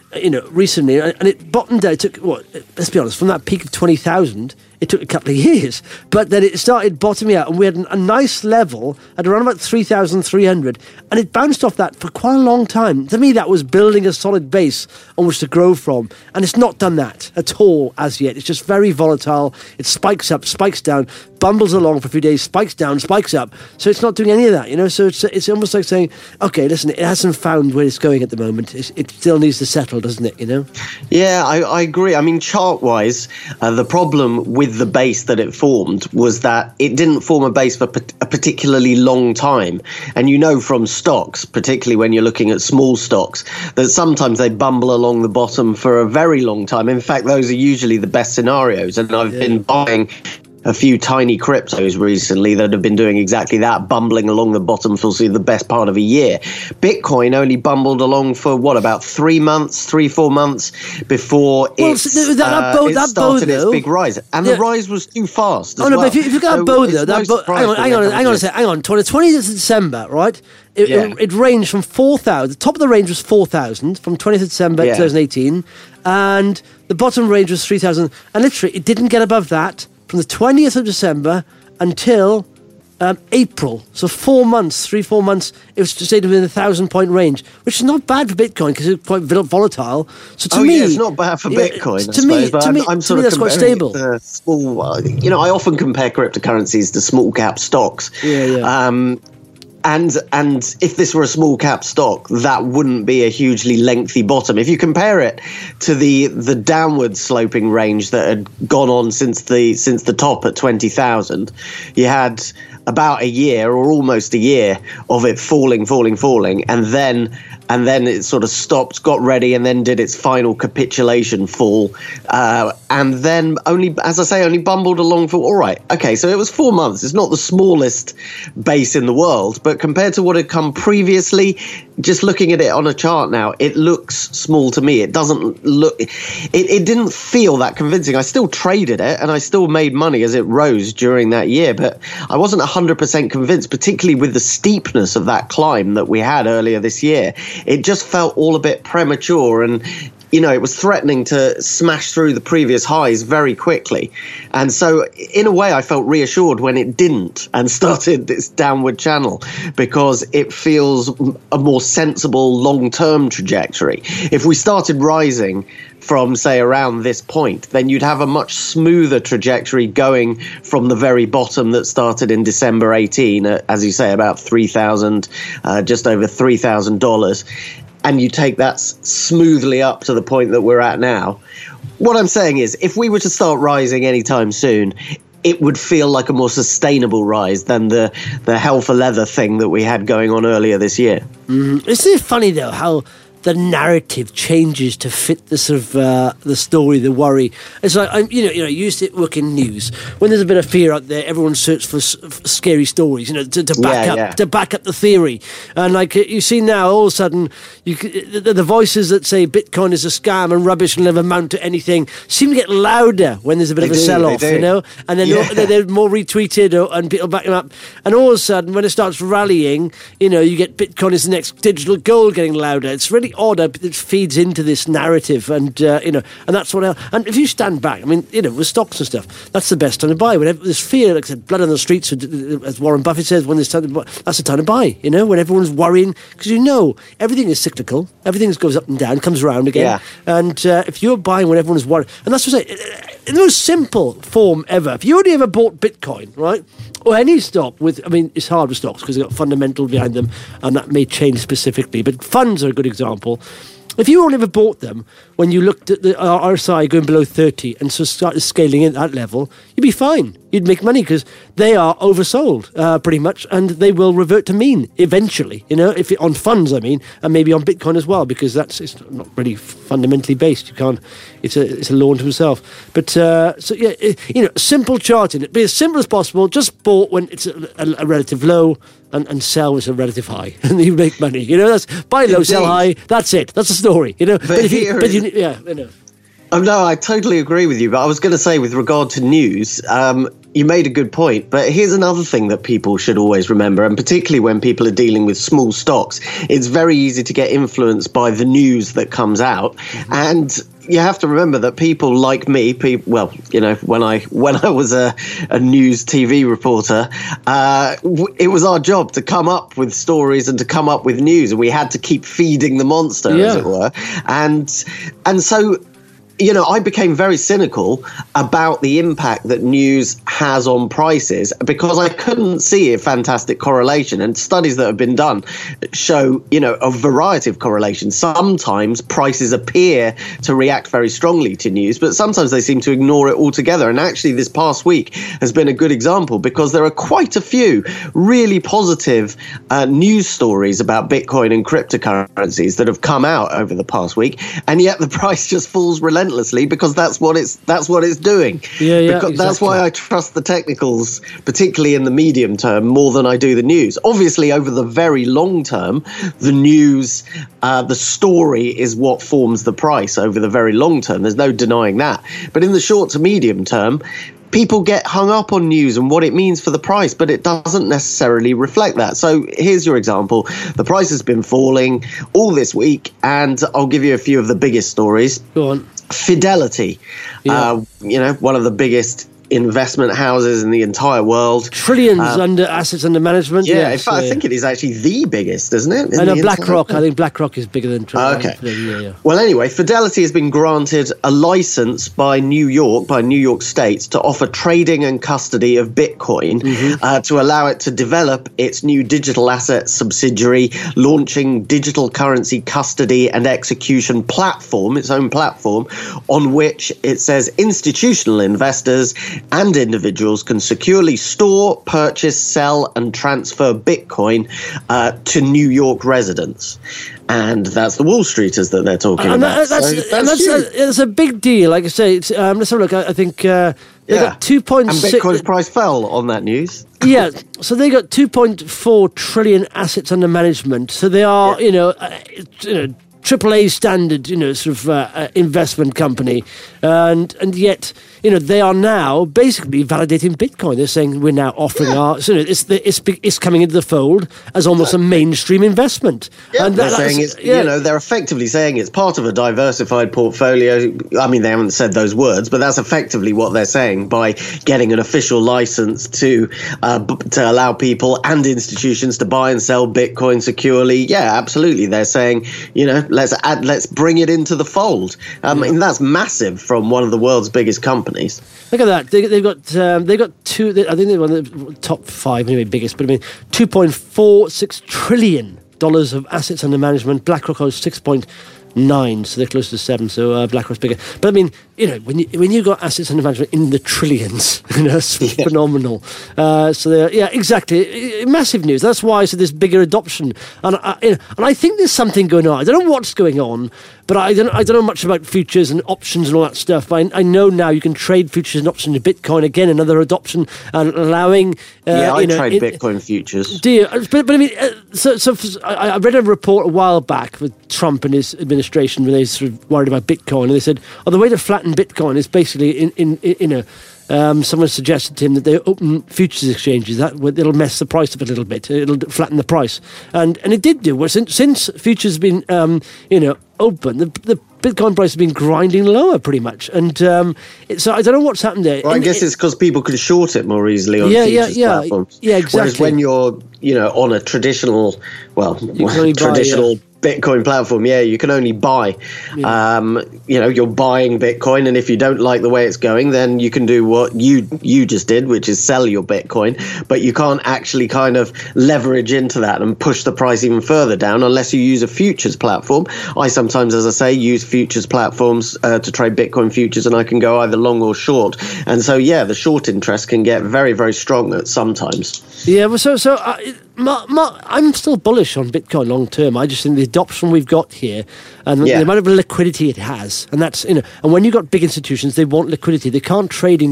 you know, recently, and it bottomed out. It took, what, let's be honest, from that peak of twenty thousand, it took a couple of years. But then it started bottoming out, and we had a nice level at around about three thousand three hundred, and it bounced off that for quite a long time. To me, that was building a solid base on which to grow from, and it's not done that at all as yet. It's just very volatile. It spikes up, spikes down, bumbles along for a few days, spikes down, spikes up. So it's not doing any of that, you know. So it's it's almost like saying, okay, listen, it hasn't found where it's going at the moment. It's, it still needs to settle, doesn't it, you know? Yeah, I, I agree. I mean, chart-wise, uh, the problem with the base that it formed was that it didn't form a base for a particularly long time. And you know from stocks, particularly when you're looking at small stocks, that sometimes they bumble along the bottom for a very long time. In fact, those are usually the best scenarios. And I've yeah. been buying a few tiny cryptos recently that have been doing exactly that, bumbling along the bottom for the best part of a year. Bitcoin only bumbled along for, what, about three months, three, four months before well, it, so that, that uh, bow, it that started bow, its big rise. And yeah. the rise was too fast as Oh, no, well. but if you, if you got so a bow, though, that no bow, hang on, hang on, hang on a second, hang on. twentieth of December, right? It, yeah. it, it ranged from four thousand. The top of the range was four thousand from twentieth of December yeah. twenty eighteen, and the bottom range was three thousand. And literally, it didn't get above that from the twentieth of December until um, April. So four months, three, four months, it was stayed within the thousand-point range, which is not bad for Bitcoin because it's quite volatile. So to oh, me, yeah, it's not bad for Bitcoin. Yeah, I to suppose, me, but to me, I'm, I'm to sort me of that's quite stable. Uh, small, uh, you know, I often compare cryptocurrencies to small cap stocks. Yeah, yeah. Um, And and if this were a small cap stock, that wouldn't be a hugely lengthy bottom. If you compare it to the the downward sloping range that had gone on since the since the top at twenty thousand, you had about a year or almost a year of it falling, falling, falling, and then and then it sort of stopped, got ready, and then did its final capitulation fall, uh, and then only, as I say, only bumbled along for all right. Okay, so it was four months. It's not the smallest base in the world, but compared to what had come previously, just looking at it on a chart now, it looks small to me. It doesn't look, it, it didn't feel that convincing. I still traded it and I still made money as it rose during that year, but I wasn't one hundred percent convinced, particularly with the steepness of that climb that we had earlier this year. It just felt all a bit premature, and you know, it was threatening to smash through the previous highs very quickly. And so in a way, I felt reassured when it didn't and started this downward channel, because it feels a more sensible long-term trajectory. If we started rising from, say, around this point, then you'd have a much smoother trajectory going from the very bottom that started in December eighteen, uh, as you say, about three thousand, uh, just over three thousand dollars. And you take that s- smoothly up to the point that we're at now. What I'm saying is, if we were to start rising anytime soon, it would feel like a more sustainable rise than the, the hell for leather thing that we had going on earlier this year. Mm-hmm. Isn't it funny, though, how the narrative changes to fit the sort of uh, the story, the worry? It's like, I'm, you know, you know, you used to work in news. When there's a bit of fear out there, everyone searches for, s- for scary stories, you know, to, to back yeah, up yeah. to back up the theory. And like you see now, all of a sudden, you c- the, the voices that say Bitcoin is a scam and rubbish and never amount to anything seem to get louder when there's a bit They of a do, sell-off, they do. you know, and then Yeah. they're, they're more retweeted or, and people back them up. And all of a sudden, when it starts rallying, you know, you get Bitcoin is the next digital gold getting louder. It's really odd. It feeds into this narrative, and uh, you know, and that's what. I, and if you stand back, I mean, you know, with stocks and stuff, that's the best time to buy. Whenever there's fear, like I said, blood on the streets, as Warren Buffett says, when there's time to buy, that's the time to buy. You know, when everyone's worrying, because you know everything is cyclical, everything goes up and down, comes around again. Yeah. And uh, if you're buying when everyone's worried, and that's what I say, in the most simple form ever. If you only ever bought Bitcoin, right, or any stock with, I mean, it's hard with stocks because they've got fundamental behind them, and that may change specifically. But funds are a good example. If you only ever bought them when you looked at the R S I going below thirty and so started scaling in at that level, you'd be fine. You'd make money because they are oversold uh, pretty much, and they will revert to mean eventually. You know, if it, on funds, I mean, and maybe on Bitcoin as well, because that's it's not really fundamentally based. You can't. It's a it's a law unto himself. But uh, so yeah, it, you know, simple charting. Be as simple as possible. Just bought when it's a, a, a relative low. And, and sell with a relative high, and you make money. You know, that's buy low, Indeed. sell high. That's it. That's the story. You know, but, But if you, here but you, is- yeah, I know. Oh, no, I totally agree with you. But I was going to say, with regard to news, um, you made a good point, but here's another thing that people should always remember, and particularly when people are dealing with small stocks, it's very easy to get influenced by the news that comes out. Mm-hmm. And you have to remember that people like me, people, well, you know, when I when I was a, a news T V reporter, uh, w- it was our job to come up with stories and to come up with news, and we had to keep feeding the monster, yeah. as it were. And and so, you know, I became very cynical about the impact that news has on prices because I couldn't see a fantastic correlation. And studies that have been done show, you know, a variety of correlations. Sometimes prices appear to react very strongly to news, but sometimes they seem to ignore it altogether. And actually, this past week has been a good example because there are quite a few really positive uh, news stories about Bitcoin and cryptocurrencies that have come out over the past week. And yet the price just falls relentlessly. Because that's what it's that's what it's doing. Yeah, yeah, because exactly. That's why I trust the technicals, particularly in the medium term, more than I do the news. Obviously, over the very long term, the news, uh, the story is what forms the price over the very long term. There's no denying that. But in the short to medium term, people get hung up on news and what it means for the price, but it doesn't necessarily reflect that. So here's your example. The price has been falling all this week, and I'll give you a few of the biggest stories. Go on. Fidelity, yeah. uh, you know, one of the biggest investment houses in the entire world. Trillions um, under assets under management. Yeah, yes, in fact, yeah. I think it is actually the biggest, isn't it? I know BlackRock. I think BlackRock is bigger than Trillions. Okay. Yeah, yeah. Well, anyway, Fidelity has been granted a license by New York, by New York State, to offer trading and custody of Bitcoin, mm-hmm. uh, to allow it to develop its new digital asset subsidiary, launching digital currency custody and execution platform, its own platform, on which it says institutional investors and individuals can securely store, purchase, sell, and transfer Bitcoin uh, to New York residents. And that's the Wall Streeters that they're talking and about. That, that's, so that's, and that's, a, that's a big deal. Like I say, it's, um, let's have a look. I, I think uh, they yeah. got two point six. And Bitcoin's price fell on that news. Yeah, so they got two point four trillion assets under management. So they are, yeah. you know, uh, you know, triple A standard, you know, sort of uh, uh, investment company, and and yet, you know, they are now basically validating Bitcoin. They're saying we're now offering yeah. our, so it's the, it's it's coming into the fold as almost exactly. a mainstream investment. Yeah, and they're that, saying it's, yeah. you know, they're effectively saying it's part of a diversified portfolio. I mean, they haven't said those words, but that's effectively what they're saying by getting an official license to uh, b- to allow people and institutions to buy and sell Bitcoin securely. Yeah, absolutely. They're saying, you know, let's add, let's bring it into the fold. Um, yeah. And that's massive from one of the world's biggest companies. Look at that. They, they've got um, they got two. They, I think they're one of the top five, anyway, biggest. But I mean, two point four six trillion dollars of assets under management. BlackRock has six point nine, so they're close to seven. So uh, BlackRock's bigger. But I mean, you know, when you when you got assets under management in the trillions, you know, it's yeah. phenomenal. Uh, so they're, yeah, exactly, massive news. That's why I said there's bigger adoption, and I, you know, and I think there's something going on. I don't know what's going on. But I don't, I don't know much about futures and options and all that stuff. But I, I know now you can trade futures and options in Bitcoin. Again, another adoption and allowing... Uh, yeah, I you know, trade it, Bitcoin futures. Do you? But, but I mean, uh, so, so I, I read a report a while back with Trump and his administration when they were sort of worried about Bitcoin. And they said, oh, the way to flatten Bitcoin is basically in, in, in, in a... Um, someone suggested to him that they open futures exchanges. That it'll mess the price up a little bit. It'll flatten the price, and and it did do. Well, since, since futures have been um, you know open, the the Bitcoin price has been grinding lower pretty much. And um, it, so I don't know what's happened there. Well, I and guess it, it's because people can short it more easily on yeah, futures yeah, yeah, platforms. Yeah, exactly. Whereas when you're you know on a traditional, well, traditional. Buy, yeah. Bitcoin platform, yeah, you can only buy. Yeah. Um, you know, you're buying Bitcoin, and if you don't like the way it's going, then you can do what you you just did, which is sell your Bitcoin. But you can't actually kind of leverage into that and push the price even further down unless you use a futures platform. I sometimes, as I say, use futures platforms uh, to trade Bitcoin futures, and I can go either long or short. And so, yeah, the short interest can get very, very strong at sometimes. Yeah, well, so so uh, my, my, I'm still bullish on Bitcoin long term. I just think the adoption we've got here and yeah. the amount of liquidity it has, and that's you know, and when you've got big institutions, they want liquidity. They can't trade in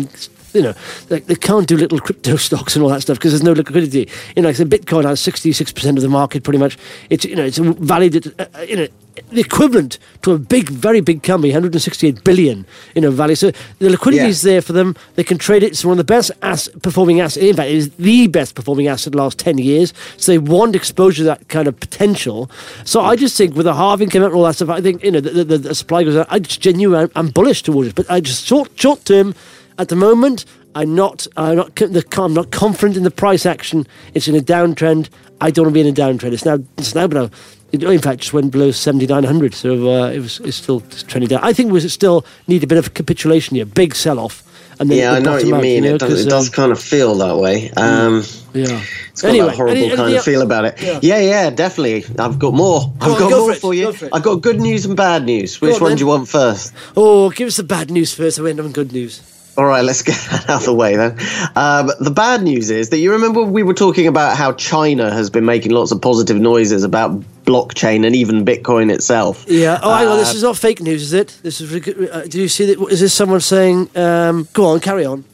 you know, they, they can't do little crypto stocks and all that stuff because there's no liquidity. You know, like the Bitcoin has sixty-six percent of the market pretty much. It's, you know, it's valued at, uh, you know, the equivalent to a big, very big company, one hundred sixty-eight billion, you know, value. So the liquidity yeah. is there for them. They can trade it. It's one of the best ass- performing assets. In fact, it is the best performing asset the last ten years. So they want exposure to that kind of potential. So I just think with the halving coming out and all that stuff, I think, you know, the, the, the supply goes out. I just genuinely, I'm bullish towards it. But I just short, short term, at the moment, I'm not, I'm not, I'm not confident in the price action. It's in a downtrend. I don't want to be in a downtrend. It's now, it's now below. It, in fact, just went below seventy-nine hundred, so uh, it was it's still trending down. I think we still need a bit of capitulation here, big sell-off. And then yeah, I know what you out, mean. You know, it, does, it does um, kind of feel that way. Um, yeah, it's got anyway, that horrible any, kind any, of feel about it. Yeah, yeah, yeah definitely. I've got more. I've on, got go more for, for you. for I've got good news and bad news. Which on, one then. do you want first? Oh, give us the bad news first. I went on good news. All right, let's get that out of the way then. Um, the bad news is that you remember we were talking about how China has been making lots of positive noises about blockchain and even Bitcoin itself. Yeah. Oh, hang on. Uh, This is not fake news, is it? This is. Uh, do you see that? Is this someone saying? Um, go on, carry on.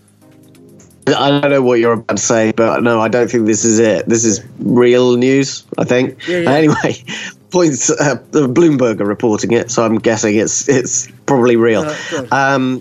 I don't know what you're about to say, but no, I don't think this is it. This is real news, I think. Yeah, yeah. Anyway, points. Uh, Bloomberg are reporting it, so I'm guessing it's it's probably real. Uh, um,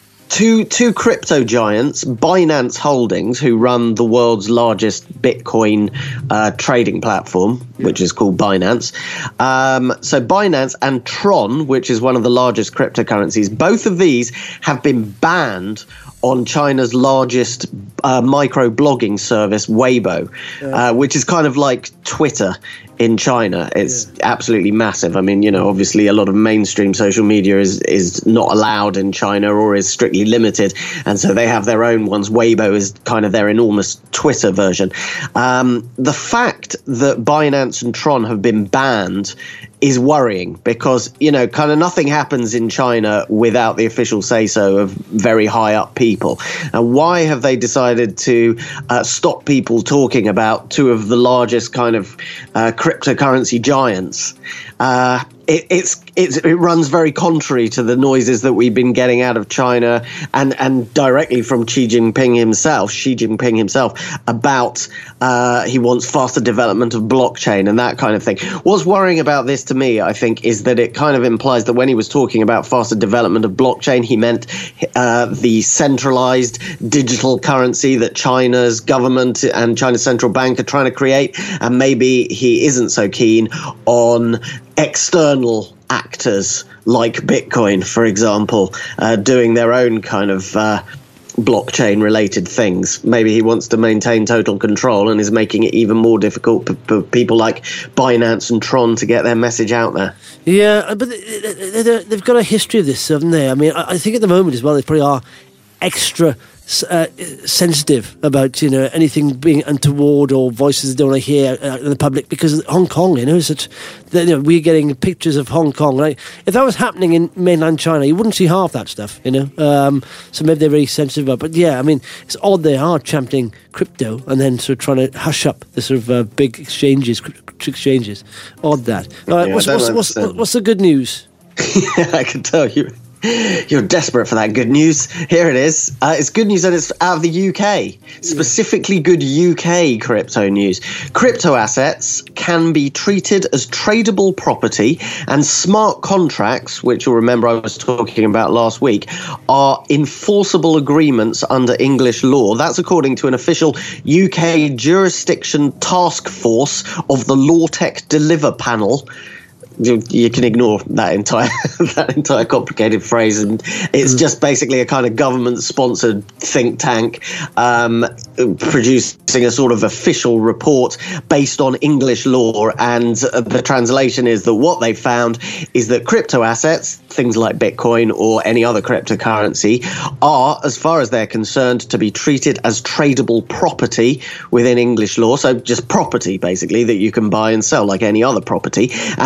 two two crypto giants, Binance Holdings, who run the world's largest Bitcoin uh, trading platform, yeah. which is called Binance. Um, so Binance and Tron, which is one of the largest cryptocurrencies, both of these have been banned on China's largest uh, micro-blogging service, Weibo, yeah. uh, which is kind of like Twitter in China. It's yeah. absolutely massive. I mean, you know, obviously a lot of mainstream social media is, is not allowed in China or is strictly limited. And so they have their own ones. Weibo is kind of their enormous Twitter version. Um, the fact that Binance and Tron have been banned is worrying because, you know, kind of nothing happens in China without the official say-so of very high-up people. And why have they decided to uh, stop people talking about two of the largest kind of uh, cryptocurrency giants? Uh, it, it's, it's it runs very contrary to the noises that we've been getting out of China and, and directly from Xi Jinping himself, Xi Jinping himself, about uh, he wants faster development of blockchain and that kind of thing. What's worrying about this to me, I think, is that it kind of implies that when he was talking about faster development of blockchain, he meant uh, the centralized digital currency that China's government and China's central bank are trying to create. And maybe he isn't so keen on external actors like Bitcoin, for example, uh, doing their own kind of uh, blockchain related things. Maybe he wants to maintain total control and is making it even more difficult for people like Binance and Tron to get their message out there. Yeah, but they've got a history of this, haven't they? I mean, I think at the moment as well, they probably are extra Uh, sensitive about, you know, anything being untoward or voices they don't want to hear uh, in the public because Hong Kong, you know, such that, you know, we're getting pictures of Hong Kong. Like, if that was happening in mainland China, you wouldn't see half that stuff, you know. Um, so maybe they're very sensitive about it. But yeah, I mean, it's odd they are championing crypto and then sort of trying to hush up the sort of uh, big exchanges, crypto exchanges. Odd that. All right, yeah, what's, what's, what's, what's, what's the good news? Yeah, I can tell you. You're desperate for that good news. Here it is. Uh, it's good news that it's out of the U K. Specifically good U K crypto news. Crypto assets can be treated as tradable property, and smart contracts, which you'll remember I was talking about last week, are enforceable agreements under English law. That's according to an official U K jurisdiction task force of the LawTech Deliver Panel. You, you can ignore that entire that entire complicated phrase, and it's just basically a kind of government-sponsored think tank um, producing a sort of official report based on English law. And uh, the translation is that what they found is that crypto assets, things like Bitcoin or any other cryptocurrency, are, as far as they're concerned, to be treated as tradable property within English law. So just property, basically, that you can buy and sell like any other property, and also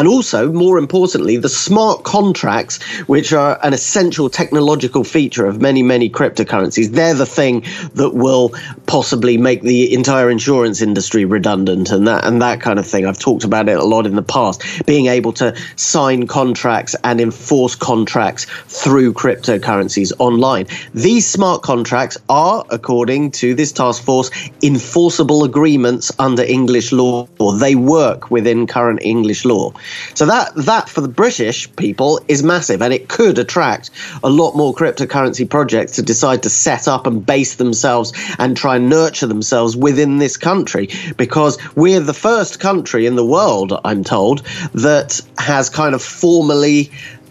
also, more importantly, the smart contracts, which are an essential technological feature of many, many cryptocurrencies. They're the thing that will possibly make the entire insurance industry redundant and that and that kind of thing. I've talked about it a lot in the past. Being able to sign contracts and enforce contracts through cryptocurrencies online. These smart contracts are, according to this task force, enforceable agreements under English law. They work within current English law. So that that for the British people is massive, and it could attract a lot more cryptocurrency projects to decide to set up and base themselves and try and nurture themselves within this country, because we're the first country in the world, I'm told, that has kind of formally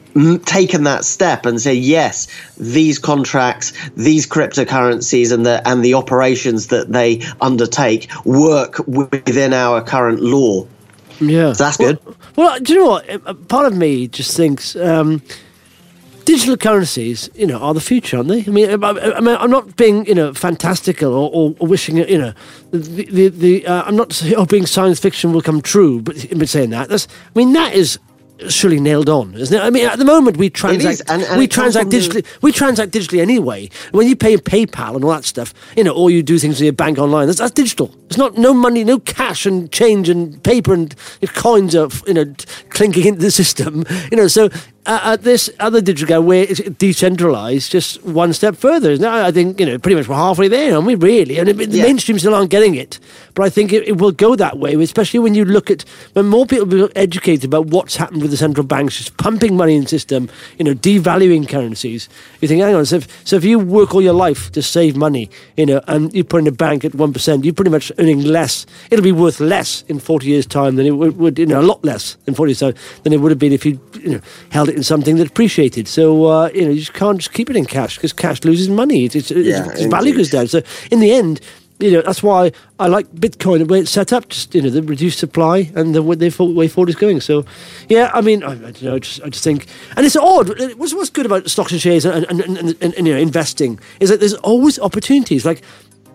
taken that step and say, yes, these contracts, these cryptocurrencies and the and the operations that they undertake work within our current law. Yeah. So that's well, good. Well, do you know what? Part of me just thinks um, digital currencies, you know, are the future, aren't they? I mean, I, I mean I'm not being, you know, fantastical or, or, or wishing, you know, the the, the uh, I'm not hoping science fiction will come true, but, but saying that, that's, I mean, that is surely nailed on, isn't it? I mean, at the moment we transact, and, and we transact digitally. The... We transact digitally anyway. When you pay PayPal and all that stuff, you know, or you do things with your bank online, that's, that's digital. It's not no money, no cash and change and paper and coins are, you know, clinking into the system. You know, so uh, at this other digital guy where it's decentralised, just one step further. Isn't it? I think, you know, pretty much we're halfway there, aren't we? Really, and it, the yeah. mainstream still aren't getting it, but I think it, it will go that way, especially when you look at when more people become educated about what's happened with the central banks just pumping money in the system, you know, devaluing currencies. You think, hang on, so if, so if you work all your life to save money, you know, and you put in a bank at one percent, you're pretty much earning less. It'll be worth less in forty years' time than it would, would you know, a lot less in forty years' time than it would have been if you, you know, held it in something that appreciated. So, uh, you know, you just can't just keep it in cash because cash loses money. It's, it's, yeah, its value goes down. So, in the end, you know, that's why I like Bitcoin, the way it's set up, just, you know, the reduced supply and the way, the way forward is going. So, yeah, I mean, I, I don't know, I just, I just think, and it's odd, what's, what's good about stocks and shares and, and, and, and, and, you know, investing is that there's always opportunities. Like,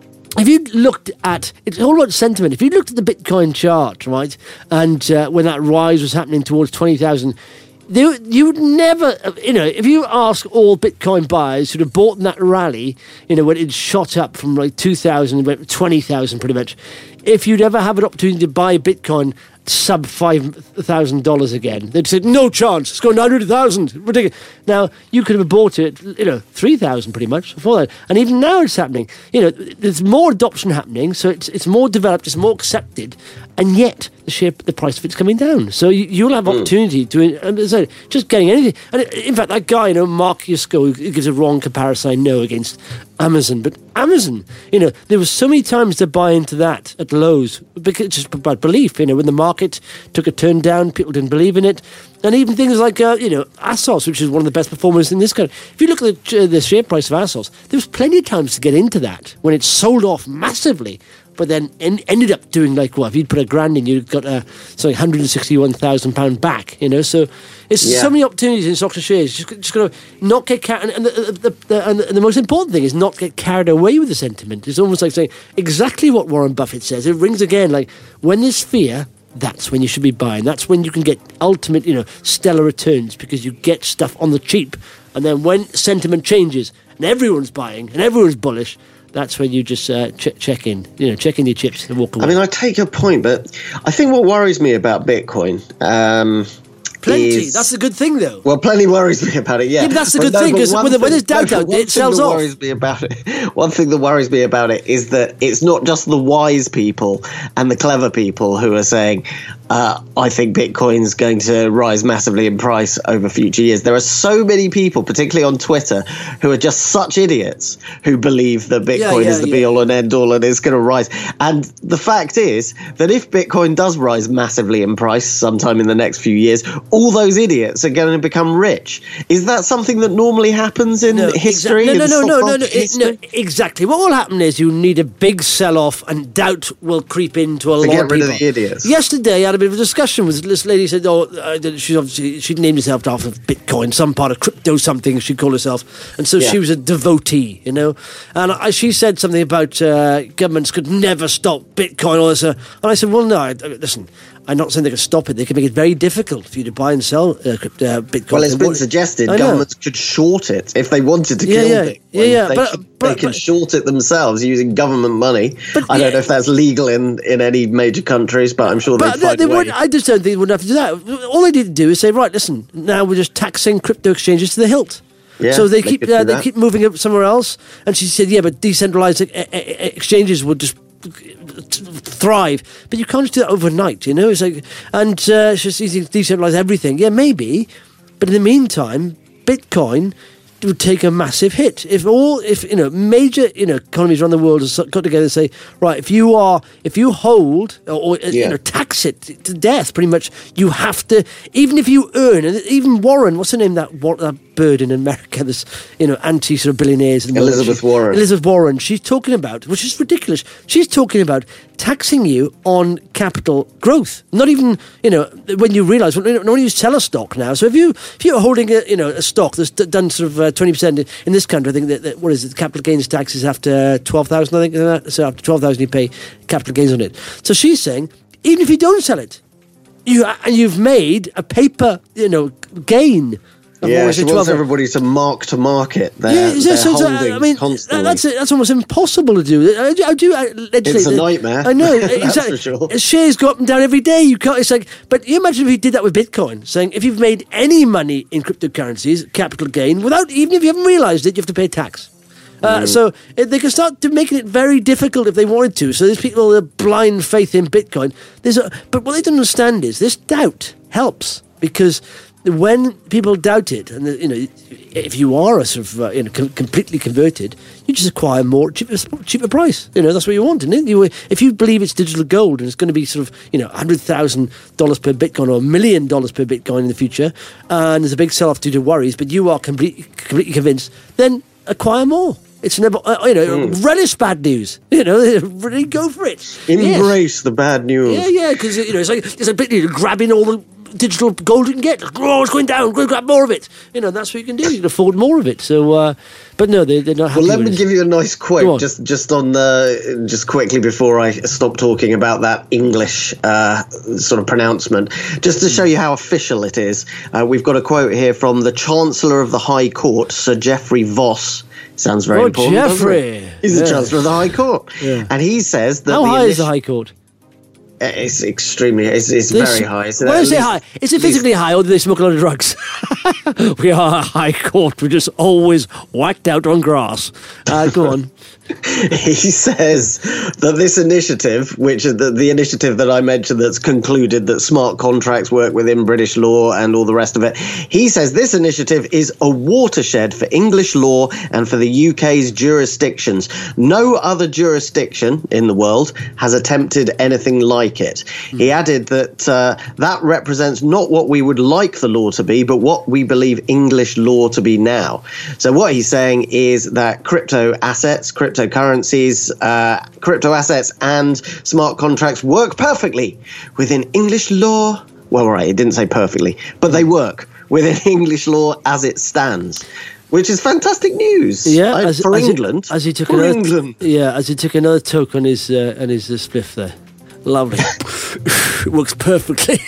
if you looked at, it's all about sentiment, if you looked at the Bitcoin chart, right, and uh, when that rise was happening towards twenty thousand, They, you would never, you know, if you ask all Bitcoin buyers who'd have bought in that rally, you know, when it shot up from like two thousand, went to twenty thousand pretty much, if you'd ever have an opportunity to buy Bitcoin sub five thousand dollars again, they'd say, no chance, it's going nine hundred thousand, ridiculous. Now, you could have bought it, you know, three thousand pretty much before that. And even now it's happening. You know, there's more adoption happening, so it's it's more developed, it's more accepted, and yet the share, the price of it's coming down. So you, you'll have opportunity mm. to, and so just getting anything. And in fact, that guy, you know, Mark Yusko, who gives a wrong comparison, I know, against Amazon, but Amazon, you know, there was so many times to buy into that at lows, because just about belief, you know, when the market took a turn down, people didn't believe in it. And even things like, uh, you know, ASOS, which is one of the best performers in this country. If you look at the, uh, the share price of ASOS, there was plenty of times to get into that when it sold off massively, but then en- ended up doing like, well, if you'd put a grand in, you got uh, something one hundred sixty-one thousand pounds back, you know. So it's yeah. so many opportunities in stocks and shares. Just, just got to not get carried, and, the, the, the, and the most important thing is not get carried away with the sentiment. It's almost like saying exactly what Warren Buffett says. It rings again, like when there's fear, that's when you should be buying. That's when you can get ultimate, you know, stellar returns, because you get stuff on the cheap. And then when sentiment changes and everyone's buying and everyone's bullish, that's when you just uh, ch- check in, you know, check in your chips and walk away. I mean, I take your point, but I think what worries me about Bitcoin... Um, Plenty. Is, that's a good thing, though. Well, plenty worries me about it, yeah. yeah but that's a but good no, thing, because when, when there's doubt no, out there, it sells off. Worries me about it, one thing that worries me about it is that it's not just the wise people and the clever people who are saying, uh, I think Bitcoin's going to rise massively in price over future years. There are so many people, particularly on Twitter, who are just such idiots who believe that Bitcoin yeah, yeah, is the yeah. be-all and end-all and it's going to rise. And the fact is that if Bitcoin does rise massively in price sometime in the next few years, all those idiots are going to become rich. Is that something that normally happens in no, history? Exa- no, no, no, no, no, no, it, no, exactly. What will happen is you need a big sell-off and doubt will creep into a to lot get of rid people. Of the idiots. Yesterday, I had a bit of a discussion with this lady. Said, "Oh, uh, she's obviously she'd named herself after Bitcoin, some part of crypto something she called herself, and so yeah. she was a devotee, you know." And I, she said something about uh, governments could never stop Bitcoin, all this, uh, and I said, "Well, no, I, listen." I'm not saying they can stop it. They can make it very difficult for you to buy and sell uh, crypto, uh, Bitcoin. Well, it's They been want- suggested I know. governments could short it if they wanted to Yeah, kill yeah, Bitcoin. yeah, yeah, They, but- can, but- they can but- short it themselves using government money. But, I yeah. don't know if that's legal in, in any major countries, but I'm sure they'd But they, find they a way. would, I just don't think they wouldn't have to do that. All they need to do is say, right, listen, now we're just taxing crypto exchanges to the hilt. Yeah, so they they keep could do uh, they that. keep moving it somewhere else. And she said, yeah, but decentralized e- e- e- exchanges would just thrive. But you can't just do that overnight, you know? It's like, and uh, it's just easy to decentralize everything. Yeah, maybe. But in the meantime, Bitcoin would take a massive hit if all if you know major you know economies around the world have got together and say, right, if you are if you hold or, or you Yeah. know tax it to death, pretty much you have to, even if you earn, and even Warren, what's her name, that wa- that bird in America, this you know anti sort of billionaires, and Elizabeth Warren. Elizabeth Warren, she's talking about, which is ridiculous. She's talking about taxing you on capital growth. Not even, you know, when you realise, when, when you sell a stock now. So if you if you're holding a you know a stock that's d- done sort of uh, twenty percent in this country, I think that, that what is it? The capital gains tax is after twelve thousand. I think uh, so. After twelve thousand, you pay capital gains on it. So she's saying, even if you don't sell it, you and you've made a paper, you know, gain. of Yeah, what is she it, wants twelve everybody to mark to market their, yeah, their so, so, holdings I mean, constantly. that's that's almost impossible to do. I, do- I do. I, It's a nightmare. I know. That's exactly. for sure. Shares go up and down every day. You can't. It's like, but you imagine if you did that with Bitcoin, saying if you've made any money in cryptocurrencies, capital gain, without even if you haven't realised it, you have to pay tax. Uh, Mm. So uh, they can start to making it very difficult if they wanted to. So there's people with a blind faith in Bitcoin. There's a, but what they don't understand is this doubt helps, because when people doubt it, and you know, if you are a sort of uh, you know com- completely converted, you just acquire more cheaper, cheaper price. You know, that's what you want, isn't it? You, if you believe it's digital gold and it's going to be sort of you know hundred thousand dollars per Bitcoin or a million dollars per Bitcoin in the future, and there's a big sell-off due to worries, but you are completely completely convinced, then acquire more. It's never, uh, you know, Mm. relish bad news. You know, really go for it. Yes. Embrace the bad news. Yeah, yeah, because you know it's like it's a bit you know, grabbing all the digital gold you can get. Oh, it's going down. Go grab more of it. You know, that's what you can do. You can afford more of it. So, uh, but no, they, they're not happy Well, let with me it. give you a nice Go quote on. just just on the just quickly before I stop talking about that English uh, sort of pronouncement, just to show you how official it is. Uh, we've got a quote here from the Chancellor of the High Court, Sir Geoffrey Voss. Sounds very Oh, important. doesn't Geoffrey. it? He's Yeah. the Chancellor of the High Court, Yeah. and he says that How the high is the initi- High Court? It's extremely, it's, it's This- very high. It's When at I say least- high, is it at least- physically high or do they smoke a lot of drugs? We are a high court. We're just always whacked out on grass. Uh, go on. He says that this initiative, which is the, the initiative that I mentioned that's concluded that smart contracts work within British law and all the rest of it, he says this initiative is a watershed for English law and for the U K's jurisdictions. No other jurisdiction in the world has attempted anything like it. He added that uh, that represents not what we would like the law to be, but what we believe English law to be now. So what he's saying is that crypto assets, cryptocurrencies, uh, crypto assets and smart contracts work perfectly within English law. Well, right, it didn't say perfectly, but they work within English law as it stands, which is fantastic news. Yeah, I- as, for as England. He, as he took for another, England. Yeah, as he took another toke on his uh, on his uh, spliff there. Lovely. It works perfectly.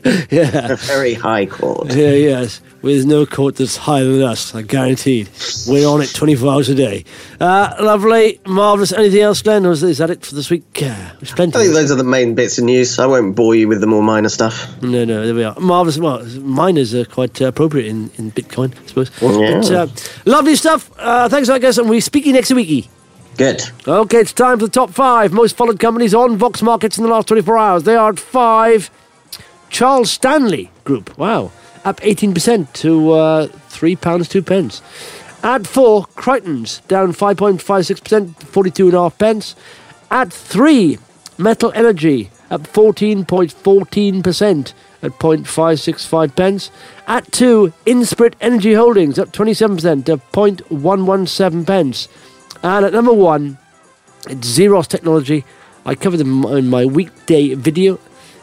Yeah. A very high court. Yeah, yes. With no court that's higher than us, I guaranteed. We're on it twenty-four hours a day. Uh, lovely, marvellous. Anything else, Glenn? Or is, is that it for this week? Uh, there's plenty. I think those are the main bits of news. I won't bore you with the more minor stuff. No, no, there we are. Marvellous. Well, miners are quite uh, appropriate in, in Bitcoin, I suppose. Yeah. But, uh, lovely stuff. Uh, thanks, I guess, and we'll speak to you next weeky. Good. Okay, it's time for the top five most followed companies on Vox Markets in the last twenty-four hours. They are at five. Charles Stanley Group. Wow. Up eighteen percent to uh, three pounds two pence. At four, Crichton's down five point five six percent, forty-two and a half pence. At three, Metal Energy up fourteen point one four percent at zero point five six five pence. At two, Inspirit Energy Holdings up twenty-seven percent to zero point one one seven pence. And at number one, it's Xerox Technology. I covered them in my weekday video.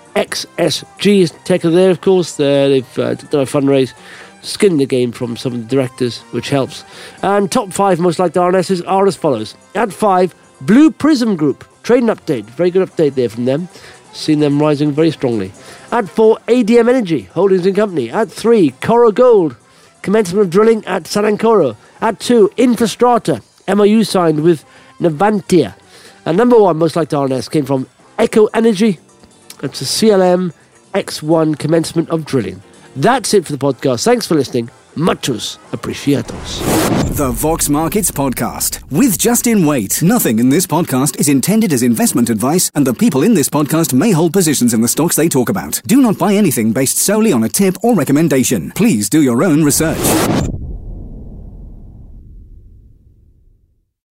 X S G is taken there, of course. Uh, they've uh, done a fundraise, skinned the game from some of the directors, which helps. And top five most liked R N Ss are as follows. At five, Blue Prism Group. Trading update. Very good update there from them. seen them rising very strongly. At four, A D M Energy Holdings and Company. At three, Coro Gold, commencement of drilling at Sarancoro. At two, Infrastrata, M O U signed with Navantia. And number one, most likely to R N S, came from Echo Energy. It's a C L M X one commencement of drilling. That's it for the podcast. Thanks for listening. Muchos apreciados. The Vox Markets Podcast with Justin Waite. Nothing in this podcast is intended as investment advice, and the people in this podcast may hold positions in the stocks they talk about. Do not buy anything based solely on a tip or recommendation. Please do your own research.